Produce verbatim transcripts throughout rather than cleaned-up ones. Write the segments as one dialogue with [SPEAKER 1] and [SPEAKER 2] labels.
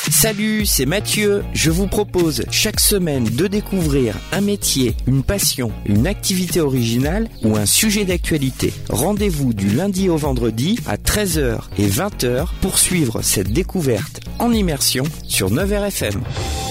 [SPEAKER 1] Salut, c'est Mathieu. Je vous propose chaque semaine de découvrir un métier, une passion, une activité originale ou un sujet d'actualité. Rendez-vous du lundi au vendredi à treize heures et vingt heures pour suivre cette découverte en immersion sur neuf R F M.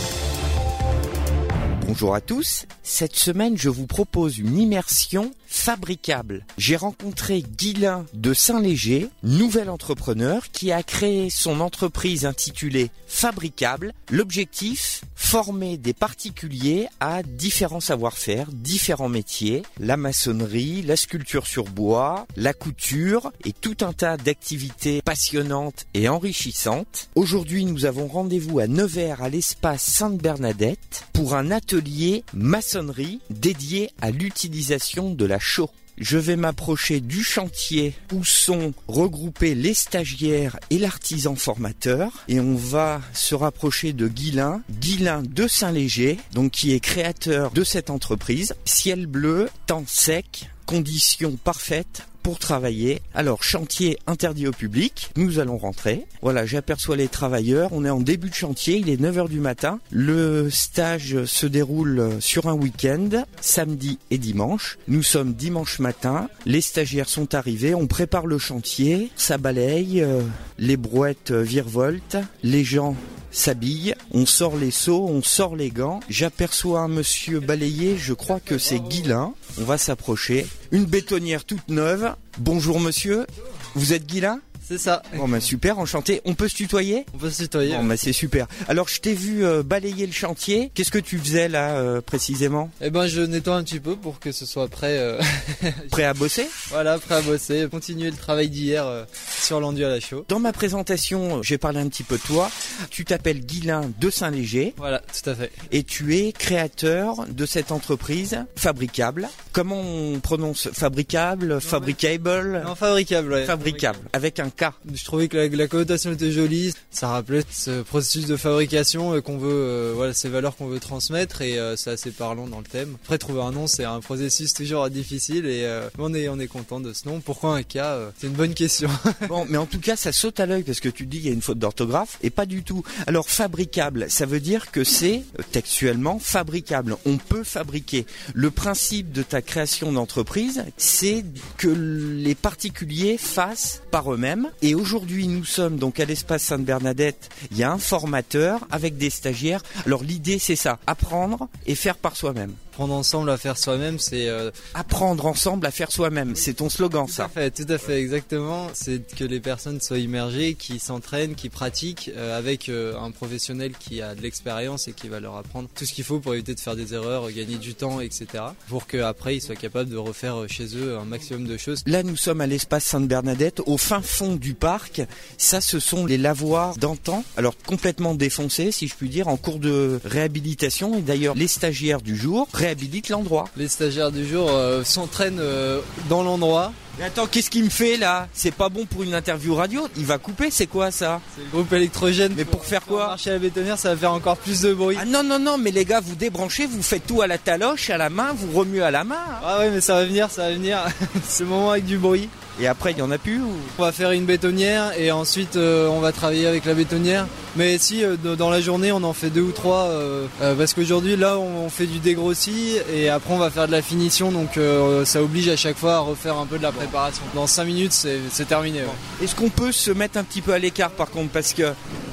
[SPEAKER 1] Bonjour à tous, cette semaine je vous propose une immersion fabricable. J'ai rencontré Guylain de Saint-Léger, nouvel entrepreneur qui a créé son entreprise intitulée Fabricable. L'objectif, former des particuliers à différents savoir-faire, différents métiers, la maçonnerie, la sculpture sur bois, la couture et tout un tas d'activités passionnantes et enrichissantes. Aujourd'hui, nous avons rendez-vous à Nevers à l'espace Sainte-Bernadette pour un atelier maçonnerie dédié à l'utilisation de la chaux. Je vais m'approcher du chantier où sont regroupés les stagiaires et l'artisan formateur et on va se rapprocher de Guylain, Guylain de Saint-Léger, donc qui est créateur de cette entreprise. Ciel bleu, temps sec, conditions parfaites pour travailler. Alors, chantier interdit au public, nous allons rentrer. Voilà, j'aperçois les travailleurs, on est en début de chantier, il est neuf heures du matin. Le stage se déroule sur un week-end, samedi et dimanche. Nous sommes dimanche matin, les stagiaires sont arrivés, on prépare le chantier, ça balaye, euh, les brouettes virevoltent, les gens s'habille, on sort les seaux, on sort les gants. J'aperçois un monsieur balayé, je crois que c'est Guylain. On va s'approcher. Une bétonnière toute neuve. Bonjour monsieur, vous êtes Guylain ?
[SPEAKER 2] C'est ça.
[SPEAKER 1] Bon bah super, enchanté. On peut se tutoyer ?
[SPEAKER 2] On peut se tutoyer.
[SPEAKER 1] Bon bah c'est super. Alors je t'ai vu euh, balayer le chantier. Qu'est-ce que tu faisais là euh, précisément ?
[SPEAKER 2] Eh ben je nettoie un petit peu pour que ce soit prêt. Euh...
[SPEAKER 1] Prêt à bosser ?
[SPEAKER 2] Voilà, prêt à bosser. Continuer le travail d'hier euh, sur l'enduit à la chaux.
[SPEAKER 1] Dans ma présentation, j'ai parlé un petit peu de toi. Tu t'appelles Guylain de Saint-Léger.
[SPEAKER 2] Voilà, tout à fait.
[SPEAKER 1] Et tu es créateur de cette entreprise Fabricable. Comment on prononce Fabricable, non, Fabricable ?
[SPEAKER 2] Non, Fabricable, ouais.
[SPEAKER 1] Fabricable, avec un K.
[SPEAKER 2] Je trouvais que la, la connotation était jolie. Ça rappelait ce processus de fabrication euh, qu'on veut, euh, voilà, ces valeurs qu'on veut transmettre et euh, c'est assez parlant dans le thème. Après, trouver un nom, c'est un processus toujours difficile et euh, on est on est content de ce nom. Pourquoi un K euh, C'est une bonne question.
[SPEAKER 1] Bon, mais en tout cas, ça saute à l'œil parce que tu dis qu'il y a une faute d'orthographe et pas du tout. Alors, fabricable, ça veut dire que c'est textuellement fabricable. On peut fabriquer. Le principe de ta création d'entreprise, c'est que les particuliers fassent par eux-mêmes. Et aujourd'hui, nous sommes donc à l'espace Sainte-Bernadette. Il y a un formateur avec des stagiaires. Alors l'idée, c'est ça, apprendre et faire par soi-même.
[SPEAKER 2] Apprendre ensemble à faire soi-même, c'est... Euh...
[SPEAKER 1] Apprendre ensemble à faire soi-même, c'est ton slogan, ça.
[SPEAKER 2] Tout à fait, tout à fait, exactement. C'est que les personnes soient immergées, qui s'entraînent, qui pratiquent euh, avec euh, un professionnel qui a de l'expérience et qui va leur apprendre tout ce qu'il faut pour éviter de faire des erreurs, gagner du temps, et cetera. Pour qu'après, ils soient capables de refaire chez eux un maximum de choses.
[SPEAKER 1] Là, nous sommes à l'espace Sainte-Bernadette, au fin fond du parc. Ça, ce sont les lavoirs d'antan, alors complètement défoncés, si je puis dire, en cours de réhabilitation. Et d'ailleurs, les stagiaires du jour réhabilitent l'endroit.
[SPEAKER 2] Les stagiaires du jour euh, s'entraînent euh, dans l'endroit.
[SPEAKER 1] Mais attends, qu'est-ce qu'il me fait là ? C'est pas bon pour une interview radio. Il va couper, c'est quoi ça ?
[SPEAKER 2] C'est le groupe électrogène.
[SPEAKER 1] Mais pour, pour faire quoi ?
[SPEAKER 2] Marcher à la bétonnière, ça va faire encore plus de bruit.
[SPEAKER 1] Ah non, non, non, mais les gars, vous débranchez, vous faites tout à la taloche, à la main, vous remuez à la main. Hein.
[SPEAKER 2] Ah ouais, mais ça va venir, ça va venir. C'est le moment avec du bruit.
[SPEAKER 1] Et après, il n'y en a plus ou...
[SPEAKER 2] On va faire une bétonnière et ensuite euh, on va travailler avec la bétonnière. Mais si euh, dans la journée on en fait deux ou trois euh, euh, parce qu'aujourd'hui là on fait du dégrossi et après on va faire de la finition donc euh, ça oblige à chaque fois à refaire un peu de la préparation. Dans cinq minutes c'est, c'est terminé. Ouais.
[SPEAKER 1] Est-ce qu'on peut se mettre un petit peu à l'écart par contre parce que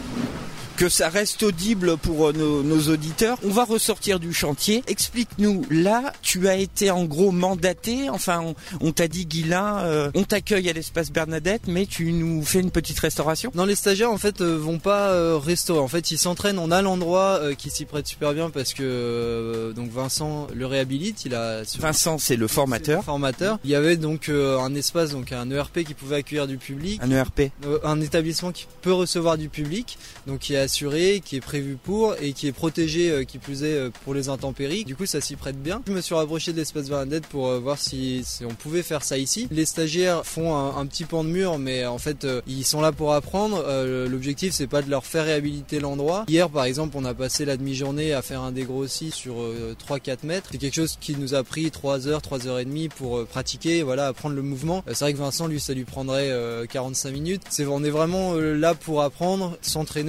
[SPEAKER 1] que ça reste audible pour nos, nos auditeurs. On va ressortir du chantier. Explique-nous, là, tu as été en gros mandaté, enfin, on, on t'a dit, Guylain, euh, on t'accueille à l'espace Bernadette, mais tu nous fais une petite restauration ?
[SPEAKER 2] Non, les stagiaires, en fait, euh, vont pas euh, restaurer. En fait, ils s'entraînent. On a l'endroit euh, qui s'y prête super bien parce que euh, donc Vincent le réhabilite. Il a sur...
[SPEAKER 1] Vincent, c'est le formateur.
[SPEAKER 2] C'est le formateur. Il y avait donc euh, un espace, donc un E R P qui pouvait accueillir du public.
[SPEAKER 1] Un E R P.
[SPEAKER 2] Euh, un établissement qui peut recevoir du public, donc il y a assuré, qui est prévu pour et qui est protégé, euh, qui plus est, euh, pour les intempéries. Du coup, ça s'y prête bien. Je me suis rapproché de l'espace Bernadette pour euh, voir si, si on pouvait faire ça ici. Les stagiaires font un, un petit pan de mur, mais en fait, euh, ils sont là pour apprendre. Euh, l'objectif, c'est pas de leur faire réhabiliter l'endroit. Hier, par exemple, on a passé la demi-journée à faire un dégrossi sur euh, trois à quatre mètres. C'est quelque chose qui nous a pris trois heures, trois heures et demie pour euh, pratiquer, voilà, apprendre le mouvement. Euh, c'est vrai que Vincent, lui, ça lui prendrait euh, quarante-cinq minutes. C'est, on est vraiment euh, là pour apprendre, s'entraîner. Vincent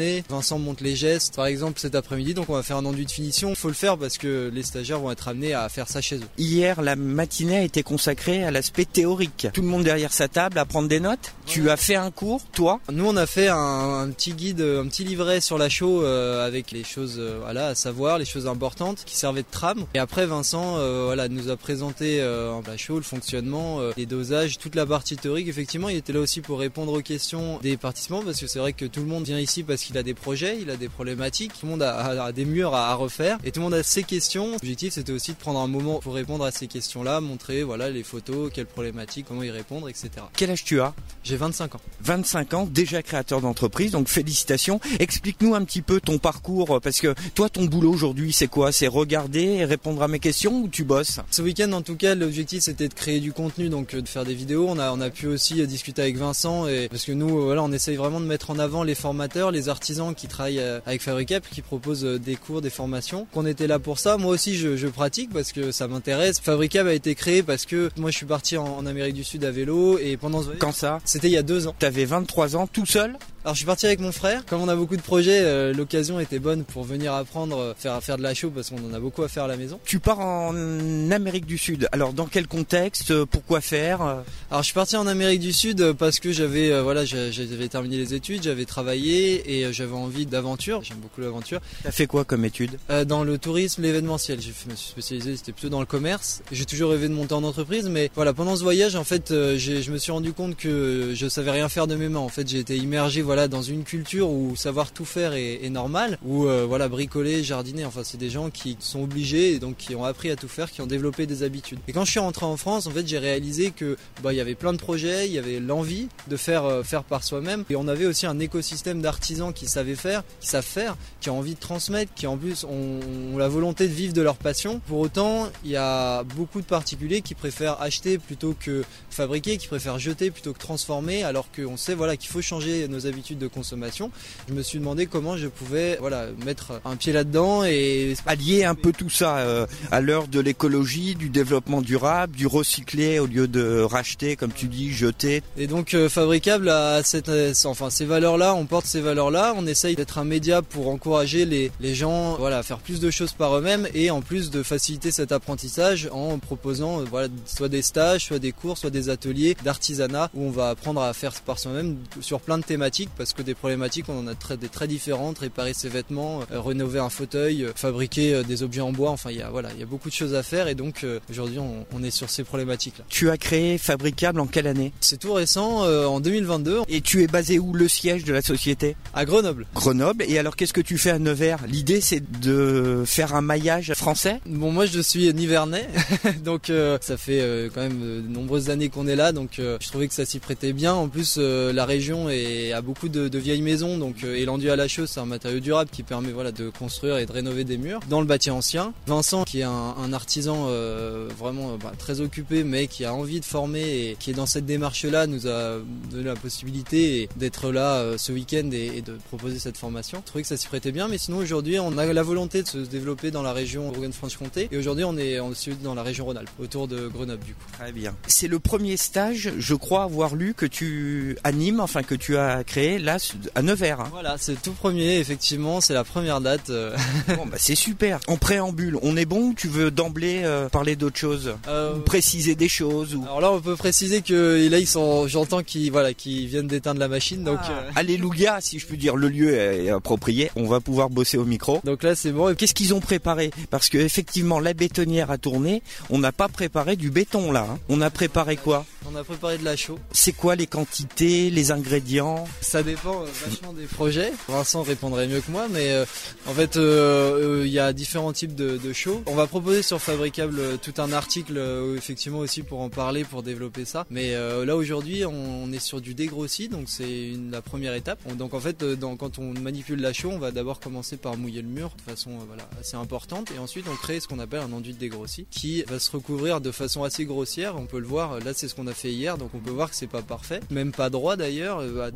[SPEAKER 2] Vincent montre les gestes, par exemple cet après-midi, donc on va faire un enduit de finition. Il faut le faire parce que les stagiaires vont être amenés à faire ça chez eux.
[SPEAKER 1] Hier, la matinée a été consacrée à l'aspect théorique. Tout le monde derrière sa table à prendre des notes. Ouais. Tu as fait un cours, toi?
[SPEAKER 2] Nous, on a fait un, un petit guide, un petit livret sur la chaux euh, avec les choses euh, voilà, à savoir, les choses importantes qui servaient de trame. Et après, Vincent euh, voilà, nous a présenté euh, la chaux, le fonctionnement, euh, les dosages, toute la partie théorique. Effectivement, il était là aussi pour répondre aux questions des participants parce que c'est vrai que tout le monde vient ici parce qu'il a des projets, il a des problématiques, tout le monde a, a, a des murs à, à refaire et tout le monde a ses questions. L'objectif, c'était aussi de prendre un moment pour répondre à ces questions-là, montrer voilà, les photos, quelles problématiques, comment y répondre, et cetera.
[SPEAKER 1] Quel âge tu as?
[SPEAKER 2] J'ai vingt-cinq ans.
[SPEAKER 1] vingt-cinq ans, déjà créateur d'entreprise, donc félicitations. Explique-nous un petit peu ton parcours, parce que toi, ton boulot aujourd'hui, c'est quoi? C'est regarder et répondre à mes questions ou tu bosses?
[SPEAKER 2] Ce week-end, en tout cas, l'objectif, c'était de créer du contenu, donc de faire des vidéos. On a, on a pu aussi discuter avec Vincent, et parce que nous, voilà, on essaye vraiment de mettre en avant les formateurs, les artisans qui travaillent avec Fabricap, qui proposent des cours, des formations. Qu'on était là pour ça. Moi aussi, je, je pratique parce que ça m'intéresse. Fabricap a été créé parce que moi, je suis parti en, en Amérique du Sud à vélo, et pendant ce voyage,
[SPEAKER 1] quand ça?
[SPEAKER 2] C'était il y a deux ans.
[SPEAKER 1] T'avais vingt-trois ans, tout seul?
[SPEAKER 2] Alors je suis parti avec mon frère. Comme on a beaucoup de projets, euh, l'occasion était bonne pour venir apprendre, euh, faire faire de la chaux parce qu'on en a beaucoup à faire à la maison.
[SPEAKER 1] Tu pars en Amérique du Sud. Alors dans quel contexte? Pourquoi faire?
[SPEAKER 2] Alors je suis parti en Amérique du Sud parce que j'avais euh, voilà j'avais terminé les études, j'avais travaillé et euh, j'avais envie d'aventure. J'aime beaucoup l'aventure.
[SPEAKER 1] T'as fait quoi comme études?
[SPEAKER 2] euh, Dans le tourisme, l'événementiel. Je me suis spécialisé, c'était plutôt dans le commerce. J'ai toujours rêvé de monter en entreprise, mais voilà, pendant ce voyage, en fait, euh, je me suis rendu compte que je savais rien faire de mes mains. En fait, j'ai été immergé voilà dans une culture où savoir tout faire est, est normal, où euh, voilà bricoler, jardiner, enfin c'est des gens qui sont obligés et donc qui ont appris à tout faire, qui ont développé des habitudes. Et quand je suis rentré en France, en fait, j'ai réalisé que bah il y avait plein de projets, il y avait l'envie de faire euh, faire par soi-même, et on avait aussi un écosystème d'artisans qui savaient faire, qui savent faire, qui ont envie de transmettre, qui en plus ont, ont la volonté de vivre de leur passion. Pour autant, il y a beaucoup de particuliers qui préfèrent acheter plutôt que fabriquer, qui préfèrent jeter plutôt que transformer, alors qu'on sait voilà qu'il faut changer nos habitudes de consommation. Je me suis demandé comment je pouvais voilà mettre un pied là-dedans et
[SPEAKER 1] allier un peu tout ça euh, à l'heure de l'écologie, du développement durable, du recycler au lieu de racheter, comme tu dis, jeter.
[SPEAKER 2] Et donc euh, Fabricable a cette, enfin ces valeurs-là, on porte ces valeurs-là, on essaye d'être un média pour encourager les les gens voilà à faire plus de choses par eux-mêmes et en plus de faciliter cet apprentissage en proposant euh, voilà soit des stages, soit des cours, soit des ateliers d'artisanat où on va apprendre à faire par soi-même sur plein de thématiques parce que des problématiques, on en a très, des très différentes, réparer ses vêtements, euh, rénover un fauteuil, euh, fabriquer euh, des objets en bois, enfin il y a, voilà, il y a beaucoup de choses à faire et donc euh, aujourd'hui on, on est sur ces problématiques-là.
[SPEAKER 1] Tu as créé Fabricable en quelle année?
[SPEAKER 2] C'est tout récent, euh, en deux mille vingt-deux.
[SPEAKER 1] Et tu es basé où, le siège de la société?
[SPEAKER 2] À Grenoble.
[SPEAKER 1] Grenoble, et alors qu'est-ce que tu fais à Nevers? L'idée c'est de faire un maillage français?
[SPEAKER 2] Bon, moi je suis nivernais, donc euh, ça fait euh, quand même de nombreuses années qu'on est là, donc euh, je trouvais que ça s'y prêtait bien. En plus euh, la région est, a beaucoup de, de vieilles maisons, donc euh, et l'enduit à la chaux c'est un matériau durable qui permet voilà de construire et de rénover des murs dans le bâti ancien. Vincent qui est un, un artisan euh, vraiment bah, très occupé mais qui a envie de former et qui est dans cette démarche là nous a donné la possibilité d'être là euh, ce week-end et, et de proposer cette formation. Je trouvais que ça s'y prêtait bien, mais sinon aujourd'hui on a la volonté de se développer dans la région Bourgogne-Franche-Comté et aujourd'hui on est aussi dans la région Rhône-Alpes autour de Grenoble du coup.
[SPEAKER 1] Très bien. C'est le premier stage, je crois avoir lu, que tu animes, enfin que tu as créé là à Nevers. Hein.
[SPEAKER 2] Voilà, c'est le tout premier, effectivement, c'est la première date.
[SPEAKER 1] Bon bah c'est super. En préambule, on est bon ou tu veux d'emblée euh, parler d'autre chose euh... ou préciser des choses ou...
[SPEAKER 2] Alors là on peut préciser que là ils sont, j'entends qu'ils voilà, qu'ils viennent d'éteindre la machine, donc.
[SPEAKER 1] Ah.
[SPEAKER 2] Euh...
[SPEAKER 1] Alléluia, si je puis dire, le lieu est approprié. On va pouvoir bosser au micro.
[SPEAKER 2] Donc là c'est bon.
[SPEAKER 1] Qu'est-ce qu'ils ont préparé? Parce que effectivement la bétonnière a tourné. On n'a pas préparé du béton là. Hein. On a préparé quoi?
[SPEAKER 2] On a préparé de la chaux.
[SPEAKER 1] C'est quoi les quantités, les ingrédients?
[SPEAKER 2] Ça dépend euh, vachement des projets. Vincent répondrait mieux que moi, mais euh, en fait il euh, euh, y a différents types de, de chaux. On va proposer sur Fabricable euh, tout un article euh, effectivement aussi pour en parler, pour développer ça. Mais euh, là aujourd'hui on, on est sur du dégrossi, donc c'est une, la première étape. On, donc en fait euh, dans, quand on manipule la chaux, on va d'abord commencer par mouiller le mur de façon euh, voilà, assez importante, et ensuite on crée ce qu'on appelle un enduit de dégrossi qui va se recouvrir de façon assez grossière. On peut le voir, là c'est ce qu'on a fait hier, donc on peut voir que c'est pas parfait, même pas droit d'ailleurs.
[SPEAKER 1] Oui, c'est pas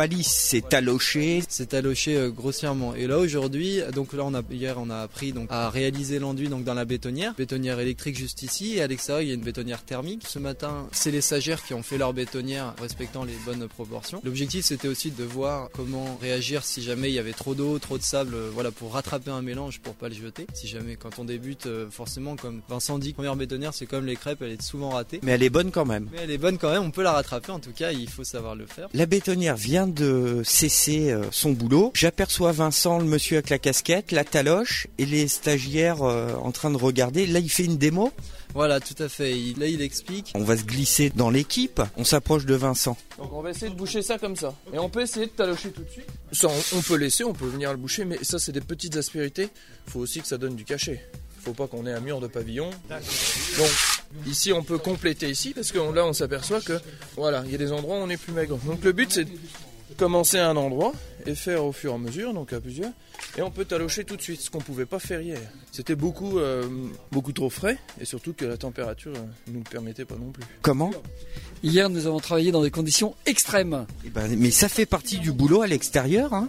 [SPEAKER 1] pas lisse, c'est taloché.
[SPEAKER 2] C'est taloché euh, grossièrement. Et là aujourd'hui, donc là on a hier on a appris donc à réaliser l'enduit donc dans la bétonnière, bétonnière électrique juste ici, et à l'extérieur il y a une bétonnière thermique. Ce matin, c'est les stagiaires qui ont fait leur bétonnière respectant les bonnes proportions. L'objectif c'était aussi de voir comment réagir si jamais il y avait trop d'eau, trop de sable, euh, voilà, pour rattraper un mélange pour pas le jeter. Si jamais quand on débute, euh, forcément comme Vincent dit, première bétonnière c'est comme les crêpes, elle est souvent ratée.
[SPEAKER 1] Mais elle est bonne quand même.
[SPEAKER 2] Mais elle est bonne quand même, on peut la rattraper, en tout cas il faut savoir le faire.
[SPEAKER 1] La bétonnière vient de cesser euh, son boulot. J'aperçois Vincent, le monsieur avec la casquette, la taloche et les stagiaires euh, en train de regarder. Là il fait une démo.
[SPEAKER 2] Voilà, tout à fait. Il, là, il explique.
[SPEAKER 1] On va se glisser dans l'équipe. On s'approche de Vincent.
[SPEAKER 3] Donc on va essayer de boucher ça comme ça. Et on peut essayer de talocher tout de suite. Ça, on, on peut laisser, on peut venir le boucher, mais ça, c'est des petites aspérités. Il faut aussi que ça donne du cachet. Faut pas qu'on ait un mur de pavillon. Donc ici, on peut compléter ici, parce que là, on s'aperçoit que voilà, il y a des endroits où on est plus maigre. Donc le but, c'est de commencer à un endroit et faire au fur et à mesure, donc à plusieurs. Et on peut talocher tout de suite, ce qu'on pouvait pas faire hier. C'était beaucoup, euh, beaucoup trop frais, et surtout que la température ne euh, nous le permettait pas non plus.
[SPEAKER 1] Comment ?
[SPEAKER 4] Hier, nous avons travaillé dans des conditions extrêmes.
[SPEAKER 1] Eh ben, mais ça fait partie du boulot à l'extérieur, hein ?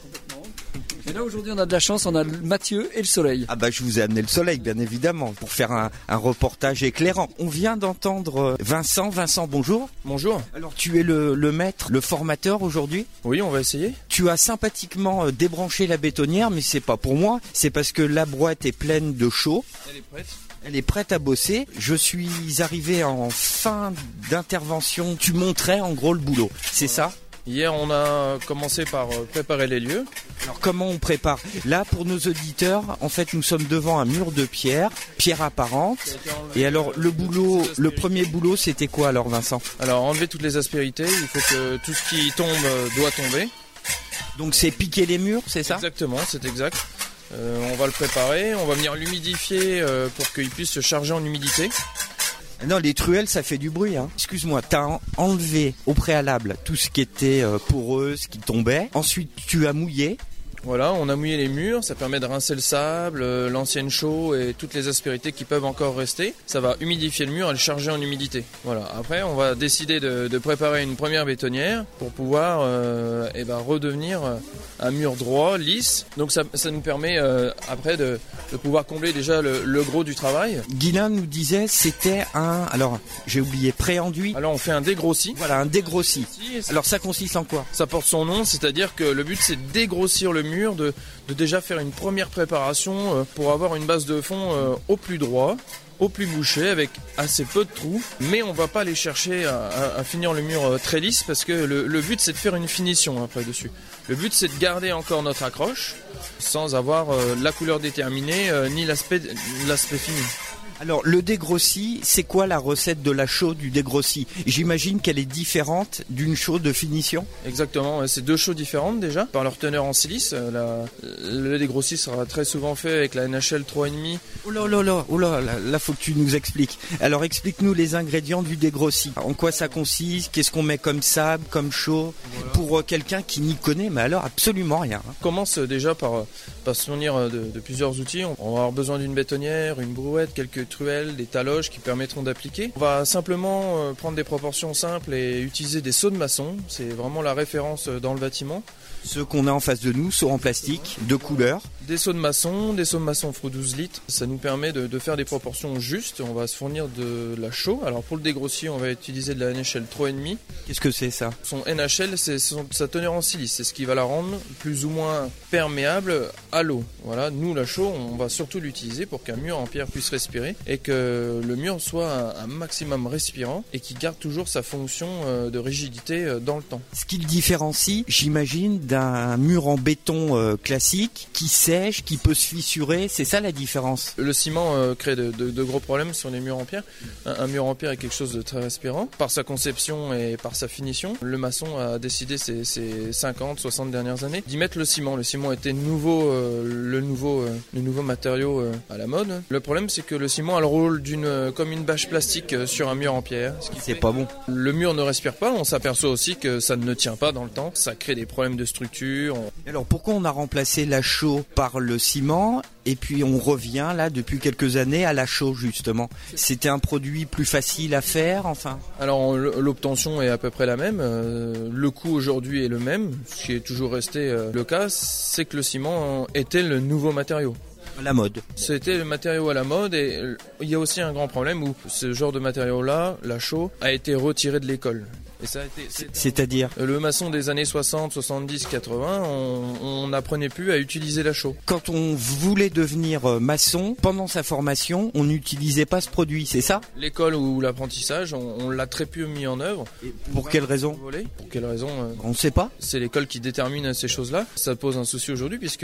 [SPEAKER 4] Et là, aujourd'hui, on a de la chance, on a Mathieu et le soleil.
[SPEAKER 1] Ah bah je vous ai amené le soleil, bien évidemment, pour faire un, un reportage éclairant. On vient d'entendre Vincent. Vincent, bonjour.
[SPEAKER 3] Bonjour.
[SPEAKER 1] Alors tu es le, le maître, le formateur aujourd'hui ?
[SPEAKER 3] Oui, on va essayer.
[SPEAKER 1] Tu as sympathiquement débranché la bétonnière, mais c'est pas pour moi, c'est parce que la boîte est pleine de chaux.
[SPEAKER 3] Elle est prête.
[SPEAKER 1] Elle est prête à bosser. Je suis arrivé en fin d'intervention. Tu montrais en gros le boulot, c'est ça ?
[SPEAKER 3] Hier, on a commencé par préparer les lieux.
[SPEAKER 1] Alors comment on prépare ? Là, pour nos auditeurs, en fait, nous sommes devant un mur de pierre, pierre apparente. Et alors, le boulot, le premier boulot, c'était quoi alors, Vincent ?
[SPEAKER 3] Alors, enlever toutes les aspérités. Il faut que tout ce qui tombe doit tomber.
[SPEAKER 1] Donc, c'est piquer les murs, c'est ça ?
[SPEAKER 3] Exactement, c'est exact. Euh, on va le préparer. On va venir l'humidifier euh, pour qu'il puisse se charger en humidité.
[SPEAKER 1] Non, les truelles, ça fait du bruit. Hein. Excuse-moi, tu as enlevé au préalable tout ce qui était euh, poreux, ce qui tombait. Ensuite, tu as mouillé.
[SPEAKER 3] Voilà, on a mouillé les murs, ça permet de rincer le sable, euh, l'ancienne chaux et toutes les aspérités qui peuvent encore rester. Ça va humidifier le mur et le charger en humidité. Voilà. Après, on va décider de, de préparer une première bétonnière pour pouvoir euh, eh ben, redevenir un mur droit, lisse. Donc ça, ça nous permet euh, après de, de pouvoir combler déjà le, le gros du travail.
[SPEAKER 1] Guylain nous disait c'était un, alors j'ai oublié, pré-enduit.
[SPEAKER 3] Alors on fait un dégrossi.
[SPEAKER 1] Voilà, un dégrossi. Alors ça consiste en quoi ?
[SPEAKER 3] Ça porte son nom, c'est-à-dire que le but c'est de dégrossir le mur, de, de déjà faire une première préparation euh, pour avoir une base de fond euh, au plus droit, au plus bouché, avec assez peu de trous. Mais on va pas aller chercher à, à, à finir le mur euh, très lisse, parce que le, le but c'est de faire une finition après dessus. Le but c'est de garder encore notre accroche sans avoir euh, la couleur déterminée euh, ni l'aspect, l'aspect fini.
[SPEAKER 1] Alors le dégrossi, c'est quoi la recette de la chaux du dégrossi ? J'imagine qu'elle est différente d'une chaux de finition ?
[SPEAKER 3] Exactement, c'est deux chaux différentes déjà, par leur teneur en silice. La, le dégrossi sera très souvent fait avec la N H L trois virgule cinq.
[SPEAKER 1] Oh là là là, oh là, là, là faut que tu nous expliques. Alors explique-nous les ingrédients du dégrossi. En quoi ça consiste ? Qu'est-ce qu'on met comme sable, comme chaux ? Voilà. Pour quelqu'un qui n'y connaît, mais alors absolument rien.
[SPEAKER 3] On commence déjà par, par se fournir de, de plusieurs outils. On va avoir besoin d'une bétonnière, une brouette, quelques truelles, des taloches qui permettront d'appliquer. On va simplement prendre des proportions simples et utiliser des seaux de maçon. C'est vraiment la référence dans le bâtiment.
[SPEAKER 1] Ceux qu'on a en face de nous, seaux en plastique, de couleur.
[SPEAKER 3] Des seaux de maçon, des seaux de maçon Fro douze litres. Ça nous permet de, de faire des proportions justes. On va se fournir de la chaux. Alors pour le dégrossir, on va utiliser de la N H L trois virgule cinq.
[SPEAKER 1] Qu'est-ce que c'est ça ?
[SPEAKER 3] Son N H L, c'est son, sa teneur en silice. C'est ce qui va la rendre plus ou moins perméable à l'eau. Voilà, nous la chaux, on va surtout l'utiliser pour qu'un mur en pierre puisse respirer et que le mur soit un, un maximum respirant et qui garde toujours sa fonction de rigidité dans le temps.
[SPEAKER 1] Ce qui le différencie, j'imagine, d'un mur en béton euh, classique qui sèche, qui peut se fissurer, c'est ça la différence.
[SPEAKER 3] Le ciment euh, crée de, de, de gros problèmes sur les murs en pierre. Un, un mur en pierre est quelque chose de très respirant par sa conception et par sa finition. Le maçon a décidé ces, ces cinquante, soixante dernières années d'y mettre le ciment. Le ciment était nouveau, euh, le, nouveau, euh, le nouveau matériau euh, à la mode. Le problème c'est que le ciment a le rôle d'une, euh, comme une bâche plastique euh, sur un mur en pierre. Ce qui
[SPEAKER 1] c'est pas bon.
[SPEAKER 3] Le mur ne respire pas, on s'aperçoit aussi que ça ne tient pas dans le temps. Ça crée des problèmes de structure. structure.
[SPEAKER 1] Alors pourquoi on a remplacé la chaux par le ciment et puis on revient là depuis quelques années à la chaux justement? C'était un produit plus facile à faire, enfin?
[SPEAKER 3] Alors l'obtention est à peu près la même, euh, le coût aujourd'hui est le même, ce qui est toujours resté euh, le cas, c'est que le ciment était le nouveau matériau.
[SPEAKER 1] La mode.
[SPEAKER 3] C'était le matériau à la mode et il y a aussi un grand problème où ce genre de matériau-là, la chaux, a été retiré de l'école. Et ça a été,
[SPEAKER 1] c'est-à-dire
[SPEAKER 3] le maçon des années soixante, soixante-dix, quatre-vingts, on n'apprenait plus à utiliser la chaux.
[SPEAKER 1] Quand on voulait devenir maçon, pendant sa formation, on n'utilisait pas ce produit, c'est ça?
[SPEAKER 3] L'école ou l'apprentissage, on, on l'a très peu mis en œuvre.
[SPEAKER 1] Et pour quelle raison?
[SPEAKER 3] Pour quelle raison euh,
[SPEAKER 1] On ne sait pas.
[SPEAKER 3] C'est l'école qui détermine ces choses-là. Ça pose un souci aujourd'hui puisque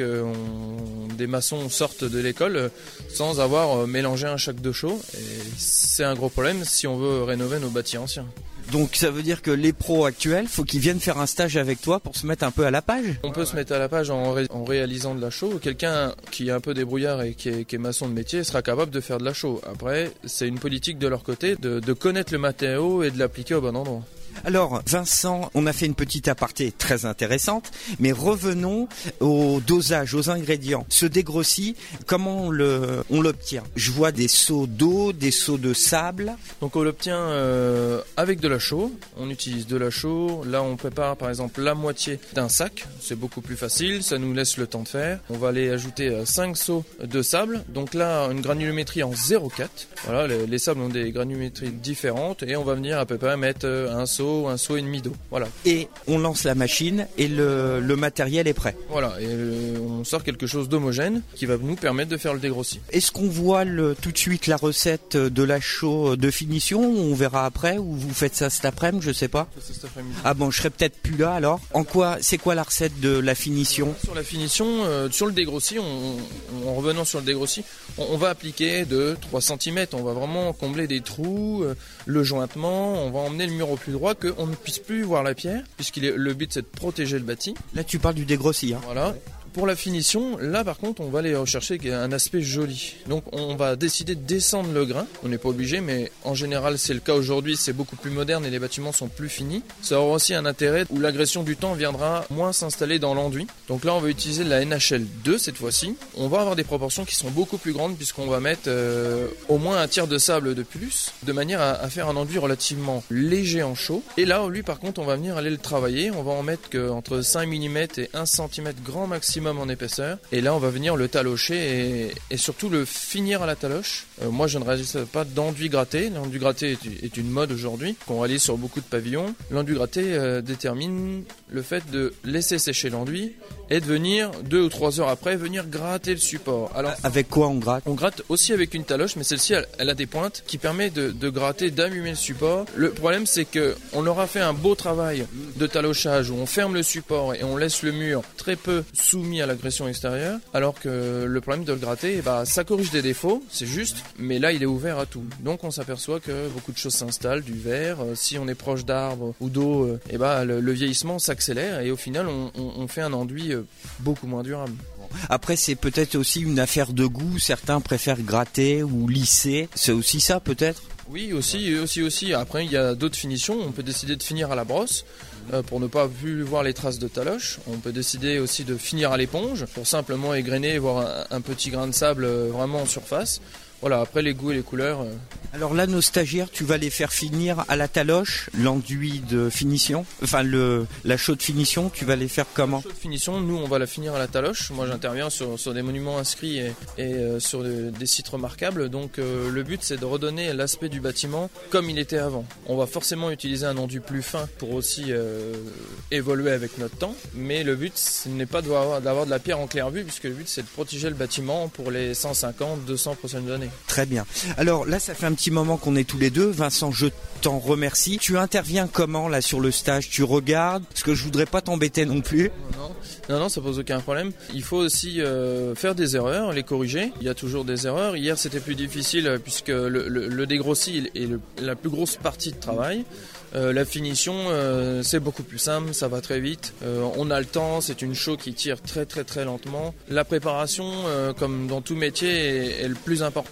[SPEAKER 3] on, des maçons sortent de l'école sans avoir mélangé un chac de chaux. Et c'est un gros problème si on veut rénover nos bâtis anciens.
[SPEAKER 1] Donc ça veut dire que les pros actuels, faut qu'ils viennent faire un stage avec toi pour se mettre un peu à la page?
[SPEAKER 3] On peut se mettre à la page en, ré- en réalisant de la chaux. Quelqu'un qui est un peu débrouillard et qui est, qui est maçon de métier sera capable de faire de la chaux. Après, c'est une politique de leur côté de, de connaître le matériau et de l'appliquer au bon endroit.
[SPEAKER 1] Alors Vincent, on a fait une petite aparté très intéressante, mais revenons au dosage, aux ingrédients. Ce dégrossi, comment on, le, on l'obtient? Je vois des seaux d'eau, des seaux de sable.
[SPEAKER 3] Donc on l'obtient euh, avec de la chaux, on utilise de la chaux, là on prépare par exemple la moitié d'un sac, c'est beaucoup plus facile, ça nous laisse le temps de faire. On va aller ajouter euh, cinq seaux de sable, donc là une granulométrie en zéro virgule quatre, voilà, les, les sables ont des granulométries différentes et on va venir à peu près mettre euh, un seau un seau et demi d'eau. Voilà.
[SPEAKER 1] Et on lance la machine et le, le matériel est prêt.
[SPEAKER 3] Voilà, et euh, on sort quelque chose d'homogène qui va nous permettre de faire le dégrossi.
[SPEAKER 1] Est-ce qu'on voit le, tout de suite la recette de la chaux de finition ou on verra après, ou vous faites ça cet après-midi, je sais pas?
[SPEAKER 3] C'est cet après-midi.
[SPEAKER 1] Ah bon, je serais peut-être plus là alors. En quoi, c'est quoi la recette de la finition?
[SPEAKER 3] Sur la finition, euh, sur le dégrossi, on, on, en revenant sur le dégrossi, on, on va appliquer de trois centimètres, on va vraiment combler des trous, euh, le jointement, on va emmener le mur au plus droit, qu'on ne puisse plus voir la pierre, puisqu'il est, le but c'est de protéger le bâti.
[SPEAKER 1] Là tu parles du dégrossi, hein.
[SPEAKER 3] Voilà. Pour la finition, là par contre on va aller rechercher un aspect joli. Donc on va décider de descendre le grain. On n'est pas obligé, mais en général c'est le cas aujourd'hui, c'est beaucoup plus moderne et les bâtiments sont plus finis. Ça aura aussi un intérêt où l'agression du temps viendra moins s'installer dans l'enduit. Donc là on va utiliser de la N H L deux cette fois-ci. On va avoir des proportions qui sont beaucoup plus grandes puisqu'on va mettre euh, au moins un tiers de sable de plus, de manière à, à faire un enduit relativement léger en chaux. Et là lui par contre on va venir aller le travailler. On va en mettre que entre cinq millimètres et un centimètre grand maximum en épaisseur, et là on va venir le talocher et, et surtout le finir à la taloche. Euh, moi je ne réalise pas d'enduit gratté. L'enduit gratté est, est une mode aujourd'hui qu'on réalise sur beaucoup de pavillons. L'enduit gratté euh, détermine le fait de laisser sécher l'enduit et de venir deux ou trois heures après venir gratter le support. Alors
[SPEAKER 1] avec quoi on gratte?
[SPEAKER 3] On gratte aussi avec une taloche, mais celle-ci elle, elle a des pointes qui permet de, de gratter, d'allumer le support. Le problème c'est que on aura fait un beau travail de talochage où on ferme le support et on laisse le mur très peu soumis à l'agression extérieure, alors que le problème de le gratter, bah, ça corrige des défauts, c'est juste, mais là il est ouvert à tout. Donc on s'aperçoit que beaucoup de choses s'installent, du verre, euh, si on est proche d'arbres ou d'eau, euh, et bah, le, le vieillissement s'accélère et au final on, on, on fait un enduit euh, beaucoup moins durable.
[SPEAKER 1] Après c'est peut-être aussi une affaire de goût, certains préfèrent gratter ou lisser, c'est aussi ça peut-être?
[SPEAKER 3] Oui, aussi, aussi, aussi. Après, il y a d'autres finitions. On peut décider de finir à la brosse euh, pour ne pas plus voir les traces de taloche. On peut décider aussi de finir à l'éponge pour simplement égrener et voir un, un petit grain de sable euh, vraiment en surface. Voilà, après les goûts et les couleurs. Euh...
[SPEAKER 1] Alors là, nos stagiaires, tu vas les faire finir à la taloche, l'enduit de finition, enfin le, la chaux de finition, tu vas les faire comment? La
[SPEAKER 3] chaux de finition, nous on va la finir à la taloche. Moi j'interviens sur, sur des monuments inscrits et, et euh, sur de, des sites remarquables. Donc euh, le but c'est de redonner l'aspect du bâtiment comme il était avant. On va forcément utiliser un enduit plus fin pour aussi euh, évoluer avec notre temps. Mais le but ce n'est pas d'avoir, d'avoir de la pierre en clair vue, puisque le but c'est de protéger le bâtiment pour les cent cinquante, deux cents prochaines années.
[SPEAKER 1] Très bien. Alors là, ça fait un petit moment qu'on est tous les deux. Vincent, je t'en remercie. Tu interviens comment là sur le stage? Tu regardes? Parce que je voudrais pas t'embêter non plus.
[SPEAKER 3] Non, non, non, ça pose aucun problème. Il faut aussi euh, faire des erreurs, les corriger. Il y a toujours des erreurs. Hier, c'était plus difficile puisque le, le, le dégrossi est le, la plus grosse partie de travail. Euh, la finition, euh, c'est beaucoup plus simple, ça va très vite. Euh, on a le temps, c'est une chaux qui tire très très très lentement. La préparation, euh, comme dans tout métier, est, est le plus important.